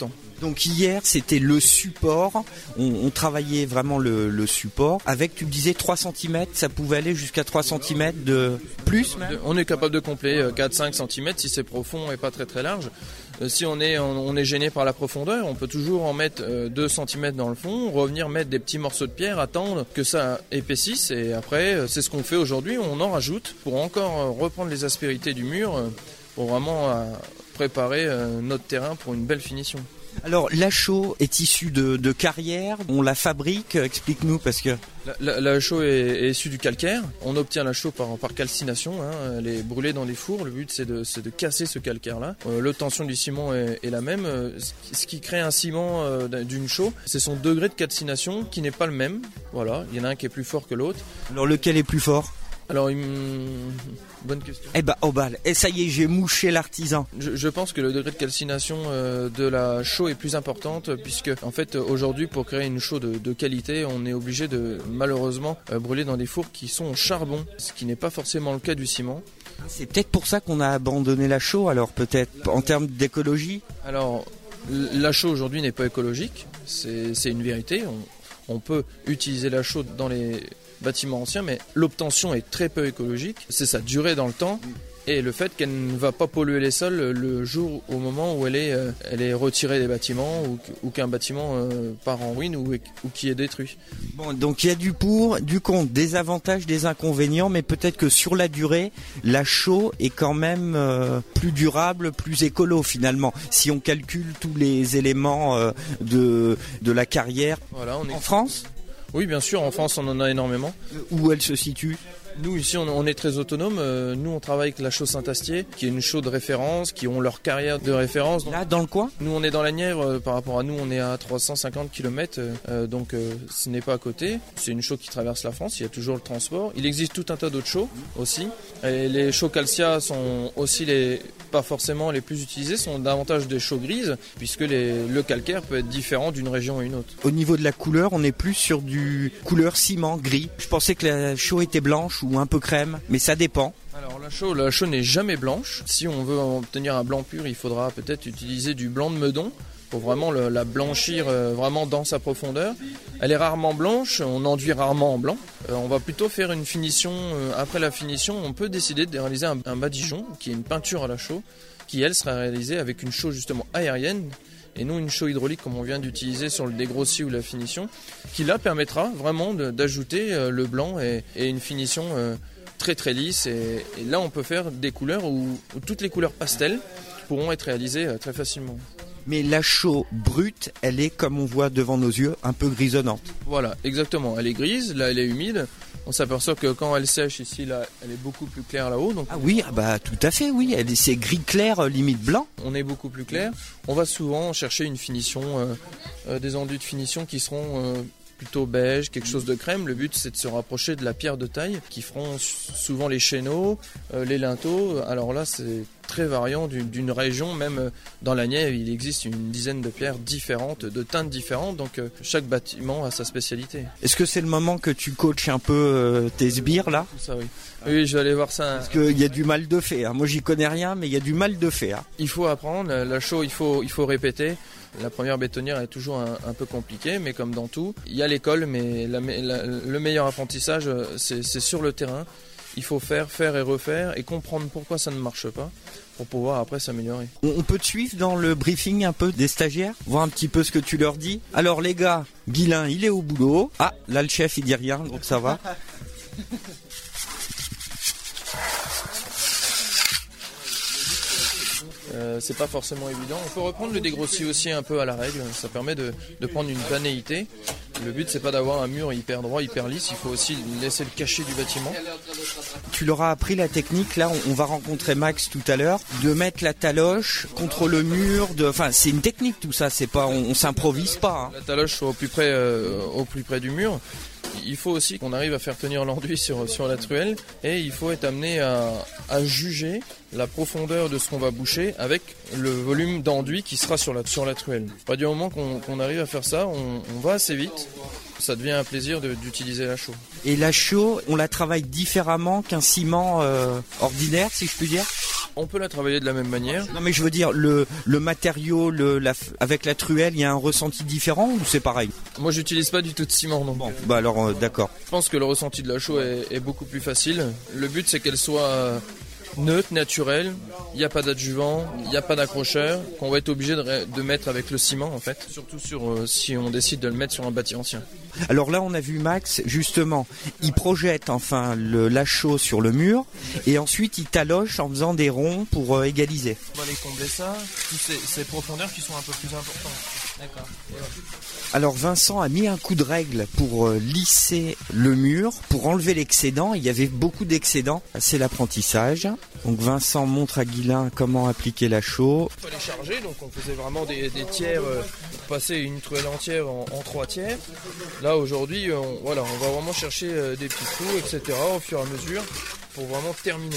[SPEAKER 1] Donc hier, c'était le support. On, on travaillait vraiment le, le support. Avec, tu me disais, trois centimètres, ça pouvait aller jusqu'à trois centimètres de plus même.
[SPEAKER 3] On est capable de combler quatre à cinq centimètres si c'est profond et pas très très large. Si on est, on est gêné par la profondeur, on peut toujours en mettre deux centimètres dans le fond, revenir mettre des petits morceaux de pierre, attendre que ça épaississe et après, c'est ce qu'on fait aujourd'hui, on en rajoute pour encore reprendre les aspérités du mur pour vraiment préparer notre terrain pour une belle finition.
[SPEAKER 1] Alors, la chaux est issue de, de carrière, on la fabrique, explique-nous parce que...
[SPEAKER 3] La, la, la chaux est, est issue du calcaire, on obtient la chaux par, par calcination, hein, elle est brûlée dans des fours, le but c'est de, c'est de casser ce calcaire-là. Euh, l'obtention du ciment est, est la même, euh, ce qui crée un ciment euh, d'une chaux, c'est son degré de calcination qui n'est pas le même, voilà, il y en a un qui est plus fort que l'autre.
[SPEAKER 1] Alors, lequel est plus fort ?
[SPEAKER 3] Alors, une bonne question.
[SPEAKER 1] Eh ben, oh bah, et ça y est, j'ai mouché l'artisan.
[SPEAKER 3] Je, je pense que le degré de calcination euh, de la chaux est plus importante puisque, en fait, aujourd'hui, pour créer une chaux de, de qualité, on est obligé de, malheureusement, euh, brûler dans des fours qui sont au charbon, ce qui n'est pas forcément le cas du ciment.
[SPEAKER 1] C'est peut-être pour ça qu'on a abandonné la chaux, alors peut-être, en termes d'écologie.
[SPEAKER 3] Alors, la chaux aujourd'hui n'est pas écologique, c'est, c'est une vérité. On, on peut utiliser la chaux dans les bâtiments anciens, mais l'obtention est très peu écologique. C'est sa durée dans le temps et le fait qu'elle ne va pas polluer les sols le jour au moment où elle est, euh, elle est retirée des bâtiments ou, ou qu'un bâtiment euh, part en ruine ou, ou qui est détruit.
[SPEAKER 1] Bon, donc il y a du pour, du contre, des avantages, des inconvénients, mais peut-être que sur la durée, la chaux est quand même euh, plus durable, plus écolo finalement, si on calcule tous les éléments euh, de, de la carrière.
[SPEAKER 3] Voilà, on est...
[SPEAKER 1] En France ?
[SPEAKER 3] Oui, bien sûr, en France on en a énormément.
[SPEAKER 1] Où elle se situe ?
[SPEAKER 3] Nous ici on, on est très autonome, euh, nous on travaille avec la chaux Saint-Astier qui est une chaux de référence, qui ont leur carrière de référence. Donc,
[SPEAKER 1] là dans le coin ?
[SPEAKER 3] Nous on est dans la Nièvre, euh, par rapport à nous on est à trois cent cinquante kilomètres, euh, donc euh, ce n'est pas à côté. C'est une chaux qui traverse la France, il y a toujours le transport. Il existe tout un tas d'autres chaux aussi. Et les chaux Calcia sont aussi les... pas forcément les plus utilisées, sont davantage des chaux grises puisque les, le calcaire peut être différent d'une région à une autre.
[SPEAKER 1] Au niveau de la couleur, on est plus sur du couleur ciment, gris. Je pensais que la chaux était blanche ou un peu crème, mais ça dépend.
[SPEAKER 3] Alors la chaux, la chaux n'est jamais blanche. Si on veut obtenir un blanc pur, il faudra peut-être utiliser du blanc de Meudon pour vraiment le, la blanchir euh, vraiment dans sa profondeur. Elle est rarement blanche, on enduit rarement en blanc. Euh, on va plutôt faire une finition, euh, après la finition, on peut décider de réaliser un, un badigeon, qui est une peinture à la chaux, qui elle sera réalisée avec une chaux justement aérienne, et non une chaux hydraulique comme on vient d'utiliser sur le dégrossi ou la finition, qui là permettra vraiment de, d'ajouter euh, le blanc et, et une finition euh, très très lisse. Et, et là on peut faire des couleurs où, où toutes les couleurs pastel pourront être réalisées euh, très facilement.
[SPEAKER 1] Mais la chaux brute, elle est, comme on voit devant nos yeux, un peu grisonnante.
[SPEAKER 3] Voilà, exactement. Elle est grise, là elle est humide. On s'aperçoit que quand elle sèche ici, là, elle est beaucoup plus claire là-haut. Donc
[SPEAKER 1] ah oui, ah bah tout à fait, oui. Elle, c'est gris clair, limite blanc.
[SPEAKER 3] On est beaucoup plus clair. On va souvent chercher une finition, euh, euh, des enduits de finition qui seront euh, plutôt beige, quelque chose de crème. Le but, c'est de se rapprocher de la pierre de taille, qui feront souvent les chéneaux, euh, les linteaux. Alors là, c'est très variant d'une, d'une région. Même dans la Nièvre, il existe une dizaine de pierres différentes, de teintes différentes. Donc euh, chaque bâtiment a sa spécialité.
[SPEAKER 1] Est-ce que c'est le moment que tu coaches un peu euh, tes sbires là ?
[SPEAKER 3] Tout ça, oui. Oui, je vais aller voir ça.
[SPEAKER 1] Parce qu'il y a du mal de fait. Hein. Moi, j'y connais rien, mais il y a du mal de fait. Hein.
[SPEAKER 3] Il faut apprendre. La chaux, il faut, il faut répéter. La première bétonnière est toujours un, un peu compliquée, mais comme dans tout, il y a l'école, mais la, la, le meilleur apprentissage, c'est, c'est sur le terrain. Il faut faire, faire et refaire et comprendre pourquoi ça ne marche pas pour pouvoir après s'améliorer.
[SPEAKER 1] On peut te suivre dans le briefing un peu des stagiaires, voir un petit peu ce que tu leur dis. Alors les gars, Guilain, il est au boulot. Ah, là le chef, il dit rien, donc ça va.
[SPEAKER 3] Euh, c'est pas forcément évident. On peut reprendre le dégrossi aussi un peu à la règle. Ça permet de, de prendre une panéité. Le but, c'est pas d'avoir un mur hyper droit, hyper lisse. Il faut aussi laisser le cachet du bâtiment.
[SPEAKER 1] Tu leur as appris la technique. Là, on, on va rencontrer Max tout à l'heure. De mettre la taloche contre le mur. De, enfin, c'est une technique tout ça. C'est pas, on, on s'improvise pas. Hein.
[SPEAKER 3] La taloche soit au plus près, euh, au plus près du mur. Il faut aussi qu'on arrive à faire tenir l'enduit sur, sur la truelle et il faut être amené à, à juger la profondeur de ce qu'on va boucher avec le volume d'enduit qui sera sur la, sur la truelle. Pas du moment qu'on, qu'on arrive à faire ça, on, on va assez vite. Ça devient un plaisir de, d'utiliser la chaux.
[SPEAKER 1] Et la chaux, on la travaille différemment qu'un ciment euh, ordinaire, si je puis dire ?
[SPEAKER 3] On peut la travailler de la même manière.
[SPEAKER 1] Non mais je veux dire, le, le matériau, le, la, avec la truelle, il y a un ressenti différent ou c'est pareil?
[SPEAKER 3] Moi j'utilise pas du tout de ciment non.
[SPEAKER 1] Bon, bah alors euh, d'accord.
[SPEAKER 3] Je pense que le ressenti de la chaux est, est beaucoup plus facile. Le but c'est qu'elle soit euh, neutre, naturelle, il n'y a pas d'adjuvant, il n'y a pas d'accrocheur, qu'on va être obligé de, de mettre avec le ciment en fait. Surtout sur, euh, si on décide de le mettre sur un bâti ancien.
[SPEAKER 1] Alors là, on a vu Max, justement, il projette enfin le, la chaux sur le mur et ensuite il taloche en faisant des ronds pour euh, égaliser.
[SPEAKER 3] On va aller combler ça, toutes ces, ces profondeurs qui sont un peu plus importantes. D'accord.
[SPEAKER 1] Alors Vincent a mis un coup de règle pour euh, lisser le mur, pour enlever l'excédent. Il y avait beaucoup d'excédent, c'est l'apprentissage. Donc Vincent montre à Guilain comment appliquer la chaux.
[SPEAKER 3] Il fallait charger, donc on faisait vraiment des, des tiers, euh, pour passer une truelle entière en, en trois tiers. Là aujourd'hui, on, voilà, on va vraiment chercher euh, des petits trous, et cetera au fur et à mesure pour vraiment terminer.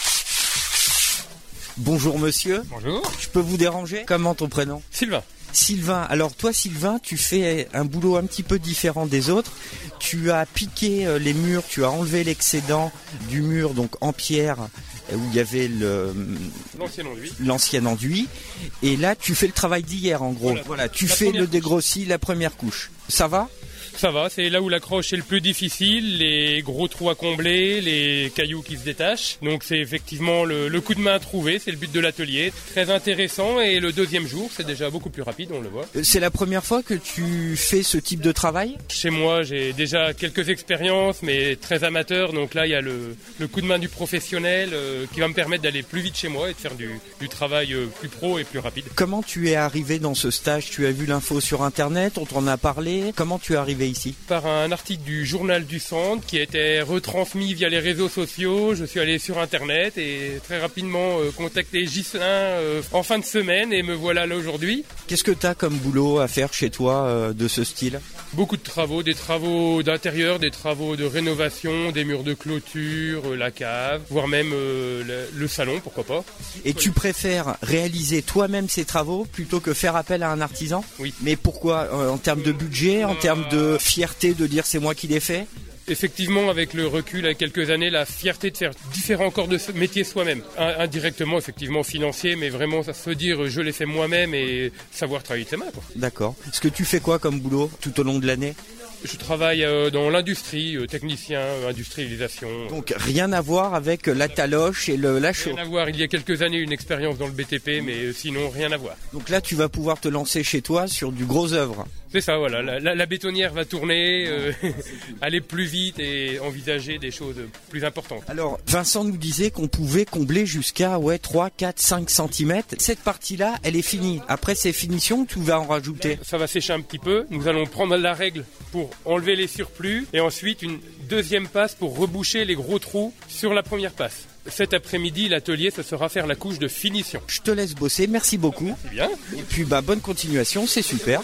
[SPEAKER 1] Bonjour monsieur.
[SPEAKER 5] Bonjour.
[SPEAKER 1] Je peux vous déranger? Comment ton prénom?
[SPEAKER 5] Sylvain.
[SPEAKER 1] Sylvain, alors toi Sylvain, tu fais un boulot un petit peu différent des autres. Tu as piqué les murs, tu as enlevé l'excédent du mur donc en pierre où il y avait le
[SPEAKER 5] l'ancien enduit.
[SPEAKER 1] L'ancien enduit. Et là tu fais le travail d'hier en gros. Voilà, voilà tu fais le dégrossi, la première couche. Ça va ?
[SPEAKER 5] Ça va, c'est là où l'accroche est le plus difficile, les gros trous à combler, les cailloux qui se détachent. Donc c'est effectivement le, le coup de main à trouver, c'est le but de l'atelier. Très intéressant et le deuxième jour, c'est déjà beaucoup plus rapide, on le voit.
[SPEAKER 1] C'est la première fois que tu fais ce type de travail ?
[SPEAKER 5] Chez moi, j'ai déjà quelques expériences, mais très amateur. Donc là, il y a le, le coup de main du professionnel euh, qui va me permettre d'aller plus vite chez moi et de faire du, du travail euh, plus pro et plus rapide.
[SPEAKER 1] Comment tu es arrivé dans ce stage ? Tu as vu l'info sur Internet, on t'en a parlé. Comment tu es arrivé ici ?
[SPEAKER 5] Par un article du journal du Centre qui a été retransmis via les réseaux sociaux. Je suis allé sur Internet et très rapidement euh, contacté Ghislain euh, en fin de semaine et me voilà là aujourd'hui.
[SPEAKER 1] Qu'est-ce que tu as comme boulot à faire chez toi euh, de ce style ?
[SPEAKER 5] Beaucoup de travaux, des travaux d'intérieur, des travaux de rénovation, des murs de clôture, euh, la cave, voire même euh, le, le salon, pourquoi pas.
[SPEAKER 1] Et tu préfères réaliser toi-même ces travaux plutôt que faire appel à un artisan ?
[SPEAKER 5] Oui.
[SPEAKER 1] Mais pourquoi ? En termes de budget, en termes de fierté de dire c'est moi qui l'ai fait ?
[SPEAKER 5] Effectivement, avec le recul, avec quelques années, la fierté de faire différents corps de métier soi-même. Indirectement, effectivement, financier, mais vraiment, ça se dire je l'ai fait moi-même et savoir travailler de ses mains, quoi.
[SPEAKER 1] D'accord. Est-ce que tu fais quoi comme boulot tout au long de l'année ?
[SPEAKER 5] Je travaille dans l'industrie, technicien, industrialisation.
[SPEAKER 1] Donc rien à voir avec la taloche et le, la chaux.
[SPEAKER 5] Rien à voir. Il y a quelques années, une expérience dans le B T P, mais sinon, rien à voir.
[SPEAKER 1] Donc là, tu vas pouvoir te lancer chez toi sur du gros œuvre.
[SPEAKER 5] C'est ça, voilà. La, la, la bétonnière va tourner, euh, aller plus vite et envisager des choses plus importantes.
[SPEAKER 1] Alors, Vincent nous disait qu'on pouvait combler jusqu'à ouais, trois, quatre, cinq centimètres. Cette partie-là, elle est finie. Après ces finitions, tu vas en rajouter.
[SPEAKER 5] Ça va sécher un petit peu. Nous allons prendre la règle pour enlever les surplus et ensuite une deuxième passe pour reboucher les gros trous sur la première passe. Cet après-midi, l'atelier, ce sera faire la couche de finition.
[SPEAKER 1] Je te laisse bosser, merci beaucoup.
[SPEAKER 5] C'est bien.
[SPEAKER 1] Et puis, bah, bonne continuation, c'est super.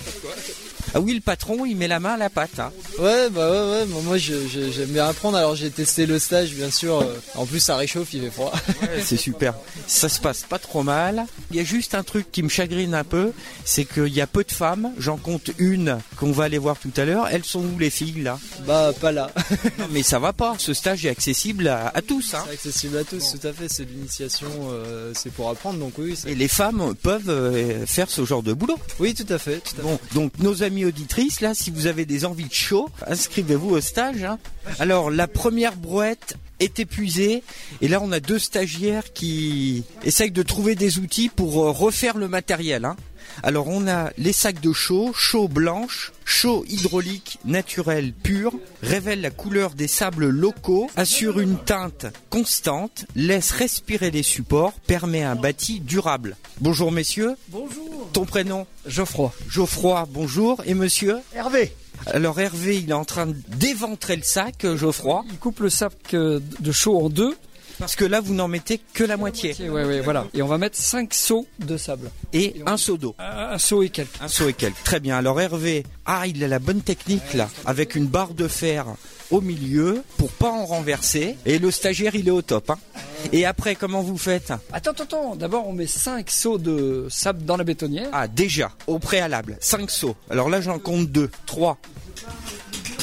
[SPEAKER 1] Ah oui, le patron, il met la main à la pâte. Hein.
[SPEAKER 2] Ouais, bah ouais, ouais. Moi, je, je, j'aime bien apprendre. Alors, j'ai testé le stage, bien sûr. En plus, ça réchauffe, il fait froid.
[SPEAKER 1] Ouais, c'est super. Ça se passe pas trop mal. Il y a juste un truc qui me chagrine un peu, c'est qu'il y a peu de femmes. J'en compte une qu'on va aller voir tout à l'heure. Elles sont où les filles là ?
[SPEAKER 2] Bah, pas là.
[SPEAKER 1] Non, mais ça va pas. Ce stage est accessible à, à tous. Hein.
[SPEAKER 2] C'est accessible à tous, tout à fait. C'est de l'initiation, euh, c'est pour apprendre. Donc oui.
[SPEAKER 1] Et les femmes peuvent euh, faire ce genre de boulot.
[SPEAKER 2] Oui, tout à fait. Tout à
[SPEAKER 1] bon,
[SPEAKER 2] fait.
[SPEAKER 1] donc nos amis auditrices, là, si vous avez des envies de chaud, inscrivez-vous au stage. Hein. Alors, la première brouette est épuisée. Et là, on a deux stagiaires qui essayent de trouver des outils pour refaire le matériel. Hein. Alors, on a les sacs de chaux, chaux blanche, chaux hydraulique naturelle pure, révèle la couleur des sables locaux, assure une teinte constante, laisse respirer les supports, permet un bâti durable. Bonjour messieurs.
[SPEAKER 4] Bonjour.
[SPEAKER 1] Ton prénom ?
[SPEAKER 4] Geoffroy.
[SPEAKER 1] Geoffroy, bonjour. Et monsieur ?
[SPEAKER 4] Hervé.
[SPEAKER 1] Alors Hervé, il est en train d'éventrer le sac, Geoffroy.
[SPEAKER 4] Il coupe le sac de chaux en deux.
[SPEAKER 1] Parce que là, vous n'en mettez que la moitié.
[SPEAKER 4] Oui, oui, voilà. Et on va mettre cinq seaux de sable.
[SPEAKER 1] Et, et un seau d'eau.
[SPEAKER 4] Un, un seau et quelques.
[SPEAKER 1] Un seau et quelques. Très bien. Alors Hervé, ah, il a la bonne technique là, avec une barre de fer au milieu pour pas en renverser. Et le stagiaire, il est au top. Hein. Et après, comment vous faites ?
[SPEAKER 4] Attends, attends, attends. D'abord, on met cinq seaux de sable dans la bétonnière.
[SPEAKER 1] Ah, déjà, au préalable, cinq seaux. Alors là, j'en compte deux, trois.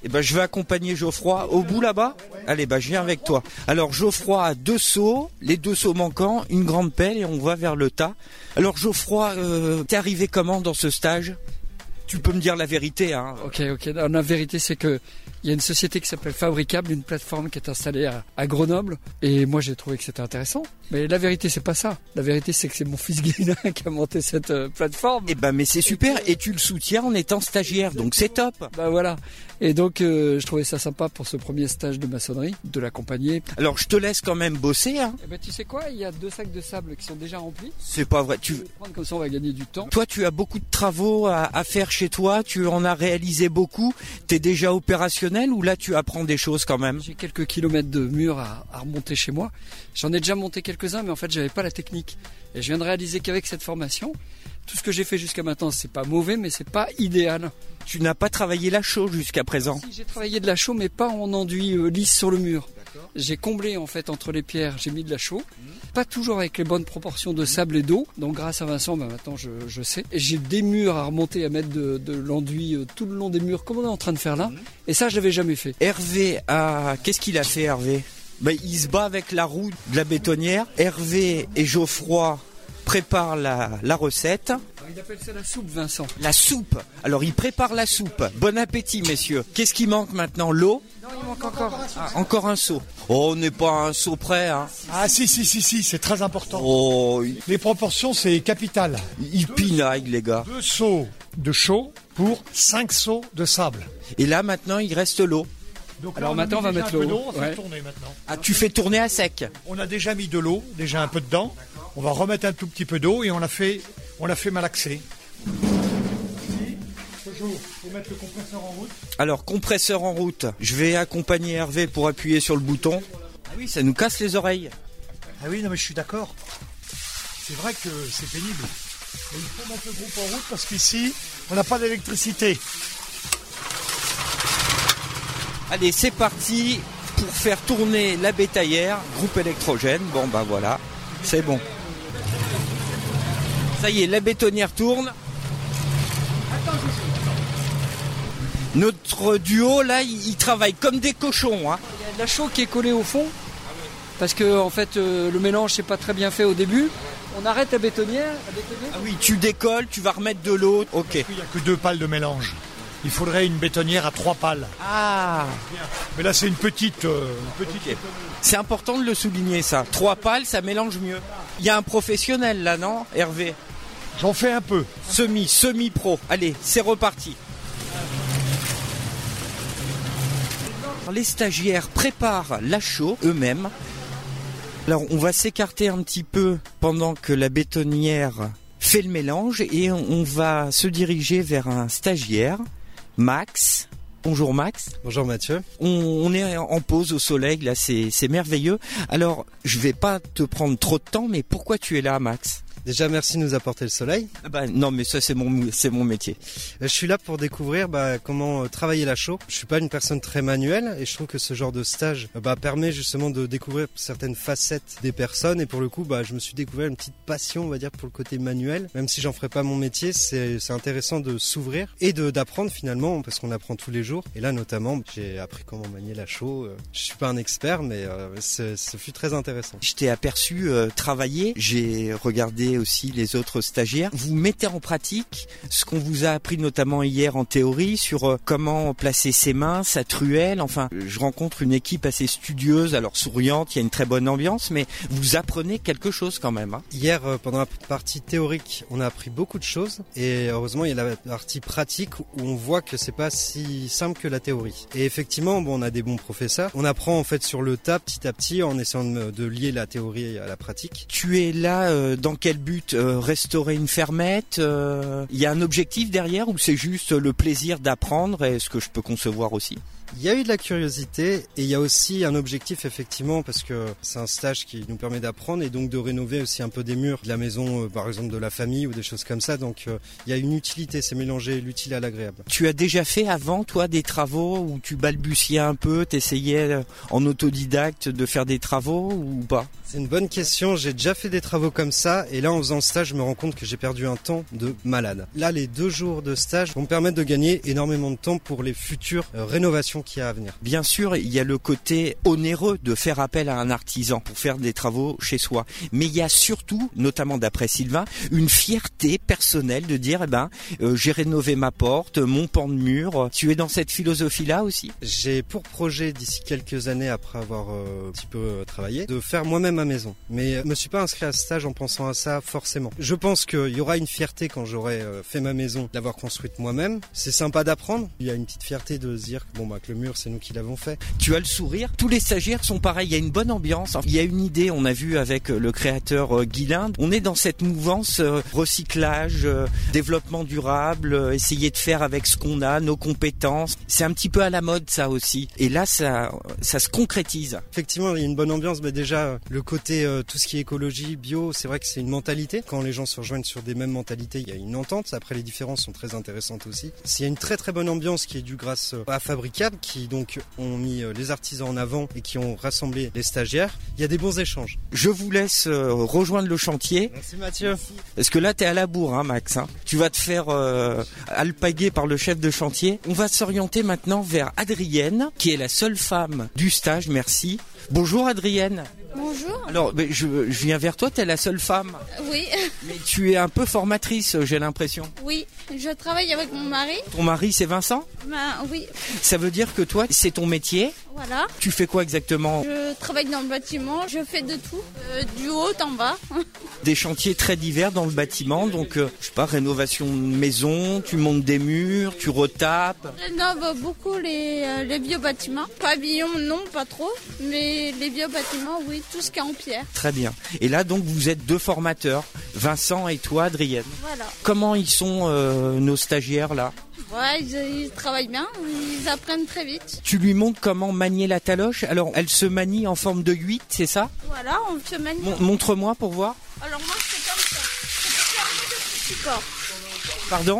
[SPEAKER 1] Eh ben, je vais accompagner Geoffroy au bout là-bas. Allez, bah, je viens avec toi. Alors, Geoffroy a deux seaux, les deux seaux manquants, une grande pelle et on va vers le tas. Alors, Geoffroy, euh, t'es arrivé comment dans ce stage ? Tu peux me dire la vérité, hein.
[SPEAKER 4] Ok, ok. Non, la vérité, c'est que il y a une société qui s'appelle Fabricable, une plateforme qui est installée à, à Grenoble. Et moi, j'ai trouvé que c'était intéressant. Mais la vérité, c'est pas ça. La vérité, c'est que c'est mon fils Guilin qui a monté cette euh, plateforme.
[SPEAKER 1] Eh ben, mais c'est super. Et tu le soutiens en étant stagiaire, donc c'est top.
[SPEAKER 4] Bah voilà. Et donc, euh, je trouvais ça sympa pour ce premier stage de maçonnerie, de l'accompagner.
[SPEAKER 1] Alors, je te laisse quand même bosser, hein.
[SPEAKER 4] Eh ben, tu sais quoi ? Il y a deux sacs de sable qui sont déjà remplis.
[SPEAKER 1] C'est pas vrai. Tu
[SPEAKER 4] Je vais les prendre comme ça, on va gagner du temps.
[SPEAKER 1] Toi, tu as beaucoup de travaux à, à faire chez toi. Tu en as réalisé beaucoup. T'es déjà opérationnel ou là, tu apprends des choses quand même ?
[SPEAKER 4] J'ai quelques kilomètres de murs à, à remonter chez moi. J'en ai déjà monté quelques-uns, mais en fait, j'avais pas la technique. Et je viens de réaliser qu'avec cette formation, tout ce que j'ai fait jusqu'à maintenant, c'est pas mauvais, mais c'est pas idéal.
[SPEAKER 1] Tu n'as pas travaillé la chaux jusqu'à présent.
[SPEAKER 4] Si, j'ai travaillé de la chaux, mais pas en enduit euh, lisse sur le mur. J'ai comblé en fait entre les pierres, j'ai mis de la chaux. Pas toujours avec les bonnes proportions de sable et d'eau. Donc grâce à Vincent, bah, maintenant je, je sais. Et j'ai des murs à remonter, à mettre de, de l'enduit euh, tout le long des murs, comme on est en train de faire là. Et ça, je l'avais jamais fait.
[SPEAKER 1] Hervé a... Qu'est-ce qu'il a fait, Hervé ? Ben, il se bat avec la roue de la bétonnière. Hervé et Geoffroy préparent la, la recette.
[SPEAKER 4] Alors, il appelle ça la soupe, Vincent.
[SPEAKER 1] La soupe. Alors, il prépare la soupe. Bon appétit, messieurs. Qu'est-ce qui manque maintenant ? L'eau ?
[SPEAKER 4] Non, il manque encore.
[SPEAKER 1] Ah, encore un seau. Oh, on n'est pas à un seau près, hein.
[SPEAKER 6] Ah si, si, si, si, c'est très important.
[SPEAKER 1] Oh, il,
[SPEAKER 6] Les proportions, c'est capital.
[SPEAKER 1] il pinaille, les gars.
[SPEAKER 6] Deux seaux de chaux pour cinq seaux de sable.
[SPEAKER 1] Et là, maintenant, il reste l'eau.
[SPEAKER 6] Donc
[SPEAKER 4] Alors
[SPEAKER 6] là,
[SPEAKER 4] maintenant, on va
[SPEAKER 6] a mis
[SPEAKER 4] mettre
[SPEAKER 6] déjà un peu
[SPEAKER 4] l'eau.
[SPEAKER 6] d'eau, On va
[SPEAKER 4] Ouais.
[SPEAKER 6] faire tourner maintenant.
[SPEAKER 1] Ah, tu fais tourner à sec.
[SPEAKER 6] On a déjà mis de l'eau, déjà un peu dedans. On va remettre un tout petit peu d'eau et on l'a fait, on l'a fait malaxer. Toujours, faut mettre le compresseur en route.
[SPEAKER 1] Alors, compresseur en route. Je vais accompagner Hervé pour appuyer sur le bouton. Ah oui, ça nous casse les oreilles.
[SPEAKER 6] Ah oui, non mais je suis d'accord. C'est vrai que c'est pénible. Et il faut mettre le groupe en route parce qu'ici, on n'a pas d'électricité.
[SPEAKER 1] Allez, c'est parti pour faire tourner la bétaillère. Groupe électrogène. Bon, bah voilà, c'est bon. Ça y est, la bétonnière tourne. Notre duo, là, il, il travaille comme des cochons, hein.
[SPEAKER 4] Il y a de la chaux qui est collée au fond. Parce que en fait, euh, le mélange c'est pas très bien fait au début. On arrête la bétonnière. La bétonnière.
[SPEAKER 1] Ah oui, tu décolles, tu vas remettre de l'eau. Ok.
[SPEAKER 6] Il n'y a que deux pales de mélange. Il faudrait une bétonnière à trois pales.
[SPEAKER 1] Ah,
[SPEAKER 6] Mais là, c'est une petite... euh, une petite
[SPEAKER 1] ok. C'est important de le souligner, ça. Trois pales, ça mélange mieux. Il y a un professionnel, là, non, Hervé ?
[SPEAKER 6] J'en fais un peu.
[SPEAKER 1] Semi, semi-pro. Allez, c'est reparti. Les stagiaires préparent la chaux eux-mêmes. Alors, on va s'écarter un petit peu pendant que la bétonnière fait le mélange et on va se diriger vers un stagiaire, Max. Bonjour Max.
[SPEAKER 2] Bonjour Mathieu.
[SPEAKER 1] On, on est en pause au soleil, là, c'est, c'est merveilleux. Alors, je vais pas te prendre trop de temps, mais pourquoi tu es là, Max ?
[SPEAKER 2] Déjà, merci de nous apporter le soleil.
[SPEAKER 1] Ah bah, non, mais ça, c'est mon, c'est mon métier.
[SPEAKER 2] Je suis là pour découvrir bah, comment euh, travailler la chaux. Je suis pas une personne très manuelle et je trouve que ce genre de stage bah, permet justement de découvrir certaines facettes des personnes. Et pour le coup, bah, je me suis découvert une petite passion, on va dire, pour le côté manuel. Même si j'en ferai pas mon métier, c'est, c'est intéressant de s'ouvrir et de, d'apprendre finalement, parce qu'on apprend tous les jours. Et là, notamment, j'ai appris comment manier la chaux. Je suis pas un expert, mais euh, ce fut très intéressant.
[SPEAKER 1] Je t'ai aperçu euh, travailler, j'ai regardé aussi les autres stagiaires. Vous mettez en pratique ce qu'on vous a appris notamment hier en théorie sur euh, comment placer ses mains, sa truelle. Enfin, je rencontre une équipe assez studieuse, alors souriante, il y a une très bonne ambiance, mais vous apprenez quelque chose quand même. Hein.
[SPEAKER 2] Hier, euh, pendant la partie théorique, on a appris beaucoup de choses et heureusement, il y a la partie pratique où on voit que c'est pas si simple que la théorie. Et effectivement, bon, on a des bons professeurs. On apprend en fait sur le tas, petit à petit, en essayant de, de lier la théorie à la pratique.
[SPEAKER 1] Tu es là euh, dans quel but ? euh, Restaurer une fermette ? Il euh, y a un objectif derrière ou c'est juste le plaisir d'apprendre et ce que je peux concevoir aussi ?
[SPEAKER 2] Il y a eu de la curiosité et il y a aussi un objectif effectivement parce que c'est un stage qui nous permet d'apprendre et donc de rénover aussi un peu des murs de la maison, euh, par exemple de la famille ou des choses comme ça. Donc euh, il y a une utilité, c'est mélanger l'utile à l'agréable.
[SPEAKER 1] Tu as déjà fait avant toi des travaux où tu balbutiais un peu, t'essayais en autodidacte de faire des travaux ou pas ?
[SPEAKER 2] C'est une bonne question, j'ai déjà fait des travaux comme ça et là en faisant le stage je me rends compte que j'ai perdu un temps de malade. Là les deux jours de stage vont me permettre de gagner énormément de temps pour les futures euh, rénovations
[SPEAKER 7] améliorations qu'il y a à venir.
[SPEAKER 1] Bien sûr, il y a le côté onéreux de faire appel à un artisan pour faire des travaux chez soi. Mais il y a surtout, notamment d'après Sylvain, une fierté personnelle de dire, eh ben, euh, j'ai rénové ma porte, mon pan de mur. Tu es dans cette philosophie-là aussi ?
[SPEAKER 7] J'ai pour projet d'ici quelques années, après avoir euh, un petit peu euh, travaillé, de faire moi-même ma maison. Mais je me suis pas inscrit à ce stage en pensant à ça forcément. Je pense qu'il y aura une fierté quand j'aurai euh, fait ma maison, d'avoir construite moi-même. C'est sympa d'apprendre. Il y a une petite fierté de se dire que, bon, bah, que le mur, c'est nous qui l'avons fait.
[SPEAKER 1] Tu as le sourire. Tous les stagiaires sont pareils. Il y a une bonne ambiance. Il y a une idée. On a vu avec le créateur euh, Guilain. On est dans cette mouvance euh, recyclage, euh, développement durable, euh, essayer de faire avec ce qu'on a, nos compétences. C'est un petit peu à la mode ça aussi. Et là, ça, ça se concrétise.
[SPEAKER 7] Effectivement, il y a une bonne ambiance. Mais déjà, le côté euh, tout ce qui est écologie, bio, c'est vrai que c'est une mentalité. Quand les gens se rejoignent sur des mêmes mentalités, il y a une entente. Après, les différences sont très intéressantes aussi. Il y a une très très bonne ambiance qui est due grâce à Fabricable, qui donc ont mis les artisans en avant et qui ont rassemblé les stagiaires. Il y a des bons échanges.
[SPEAKER 1] Je vous laisse euh, rejoindre le chantier.
[SPEAKER 7] Merci Mathieu.
[SPEAKER 1] Parce que là, t'es à la bourre, hein, Max. Hein. Tu vas te faire euh, alpaguer par le chef de chantier. On va s'orienter maintenant vers Adrienne, qui est la seule femme du stage. Merci. Bonjour Adrienne.
[SPEAKER 8] Bonjour.
[SPEAKER 1] Alors, je, je viens vers toi, tu es la seule femme.
[SPEAKER 8] Oui.
[SPEAKER 1] Mais tu es un peu formatrice, j'ai l'impression.
[SPEAKER 8] Oui, je travaille avec mon mari.
[SPEAKER 1] Ton mari, c'est Vincent ?
[SPEAKER 8] Ben oui.
[SPEAKER 1] Ça veut dire que toi, c'est ton métier ?
[SPEAKER 8] Voilà.
[SPEAKER 1] Tu fais quoi exactement ?
[SPEAKER 8] Je travaille dans le bâtiment, je fais de tout, euh, du haut en bas.
[SPEAKER 1] Des chantiers très divers dans le bâtiment, donc euh, je sais pas, rénovation de maison, tu montes des murs, tu retapes.
[SPEAKER 8] Je rénove beaucoup les, euh, les vieux bâtiments. Pavillons, non, pas trop, mais les vieux bâtiments, oui, tout ce qui est en pierre.
[SPEAKER 1] Très bien. Et là, donc, vous êtes deux formateurs, Vincent et toi, Adrienne.
[SPEAKER 8] Voilà.
[SPEAKER 1] Comment ils sont euh, nos stagiaires là ?
[SPEAKER 8] Ouais, ils, ils travaillent bien, ils apprennent très vite.
[SPEAKER 1] Tu lui montres comment manier la taloche. Alors, elle se manie en forme de huit, c'est ça ?
[SPEAKER 8] Voilà, on se manie.
[SPEAKER 1] Mon- Montre-moi pour voir.
[SPEAKER 8] Alors moi, c'est comme ça. Je ferme le support.
[SPEAKER 1] Pardon ?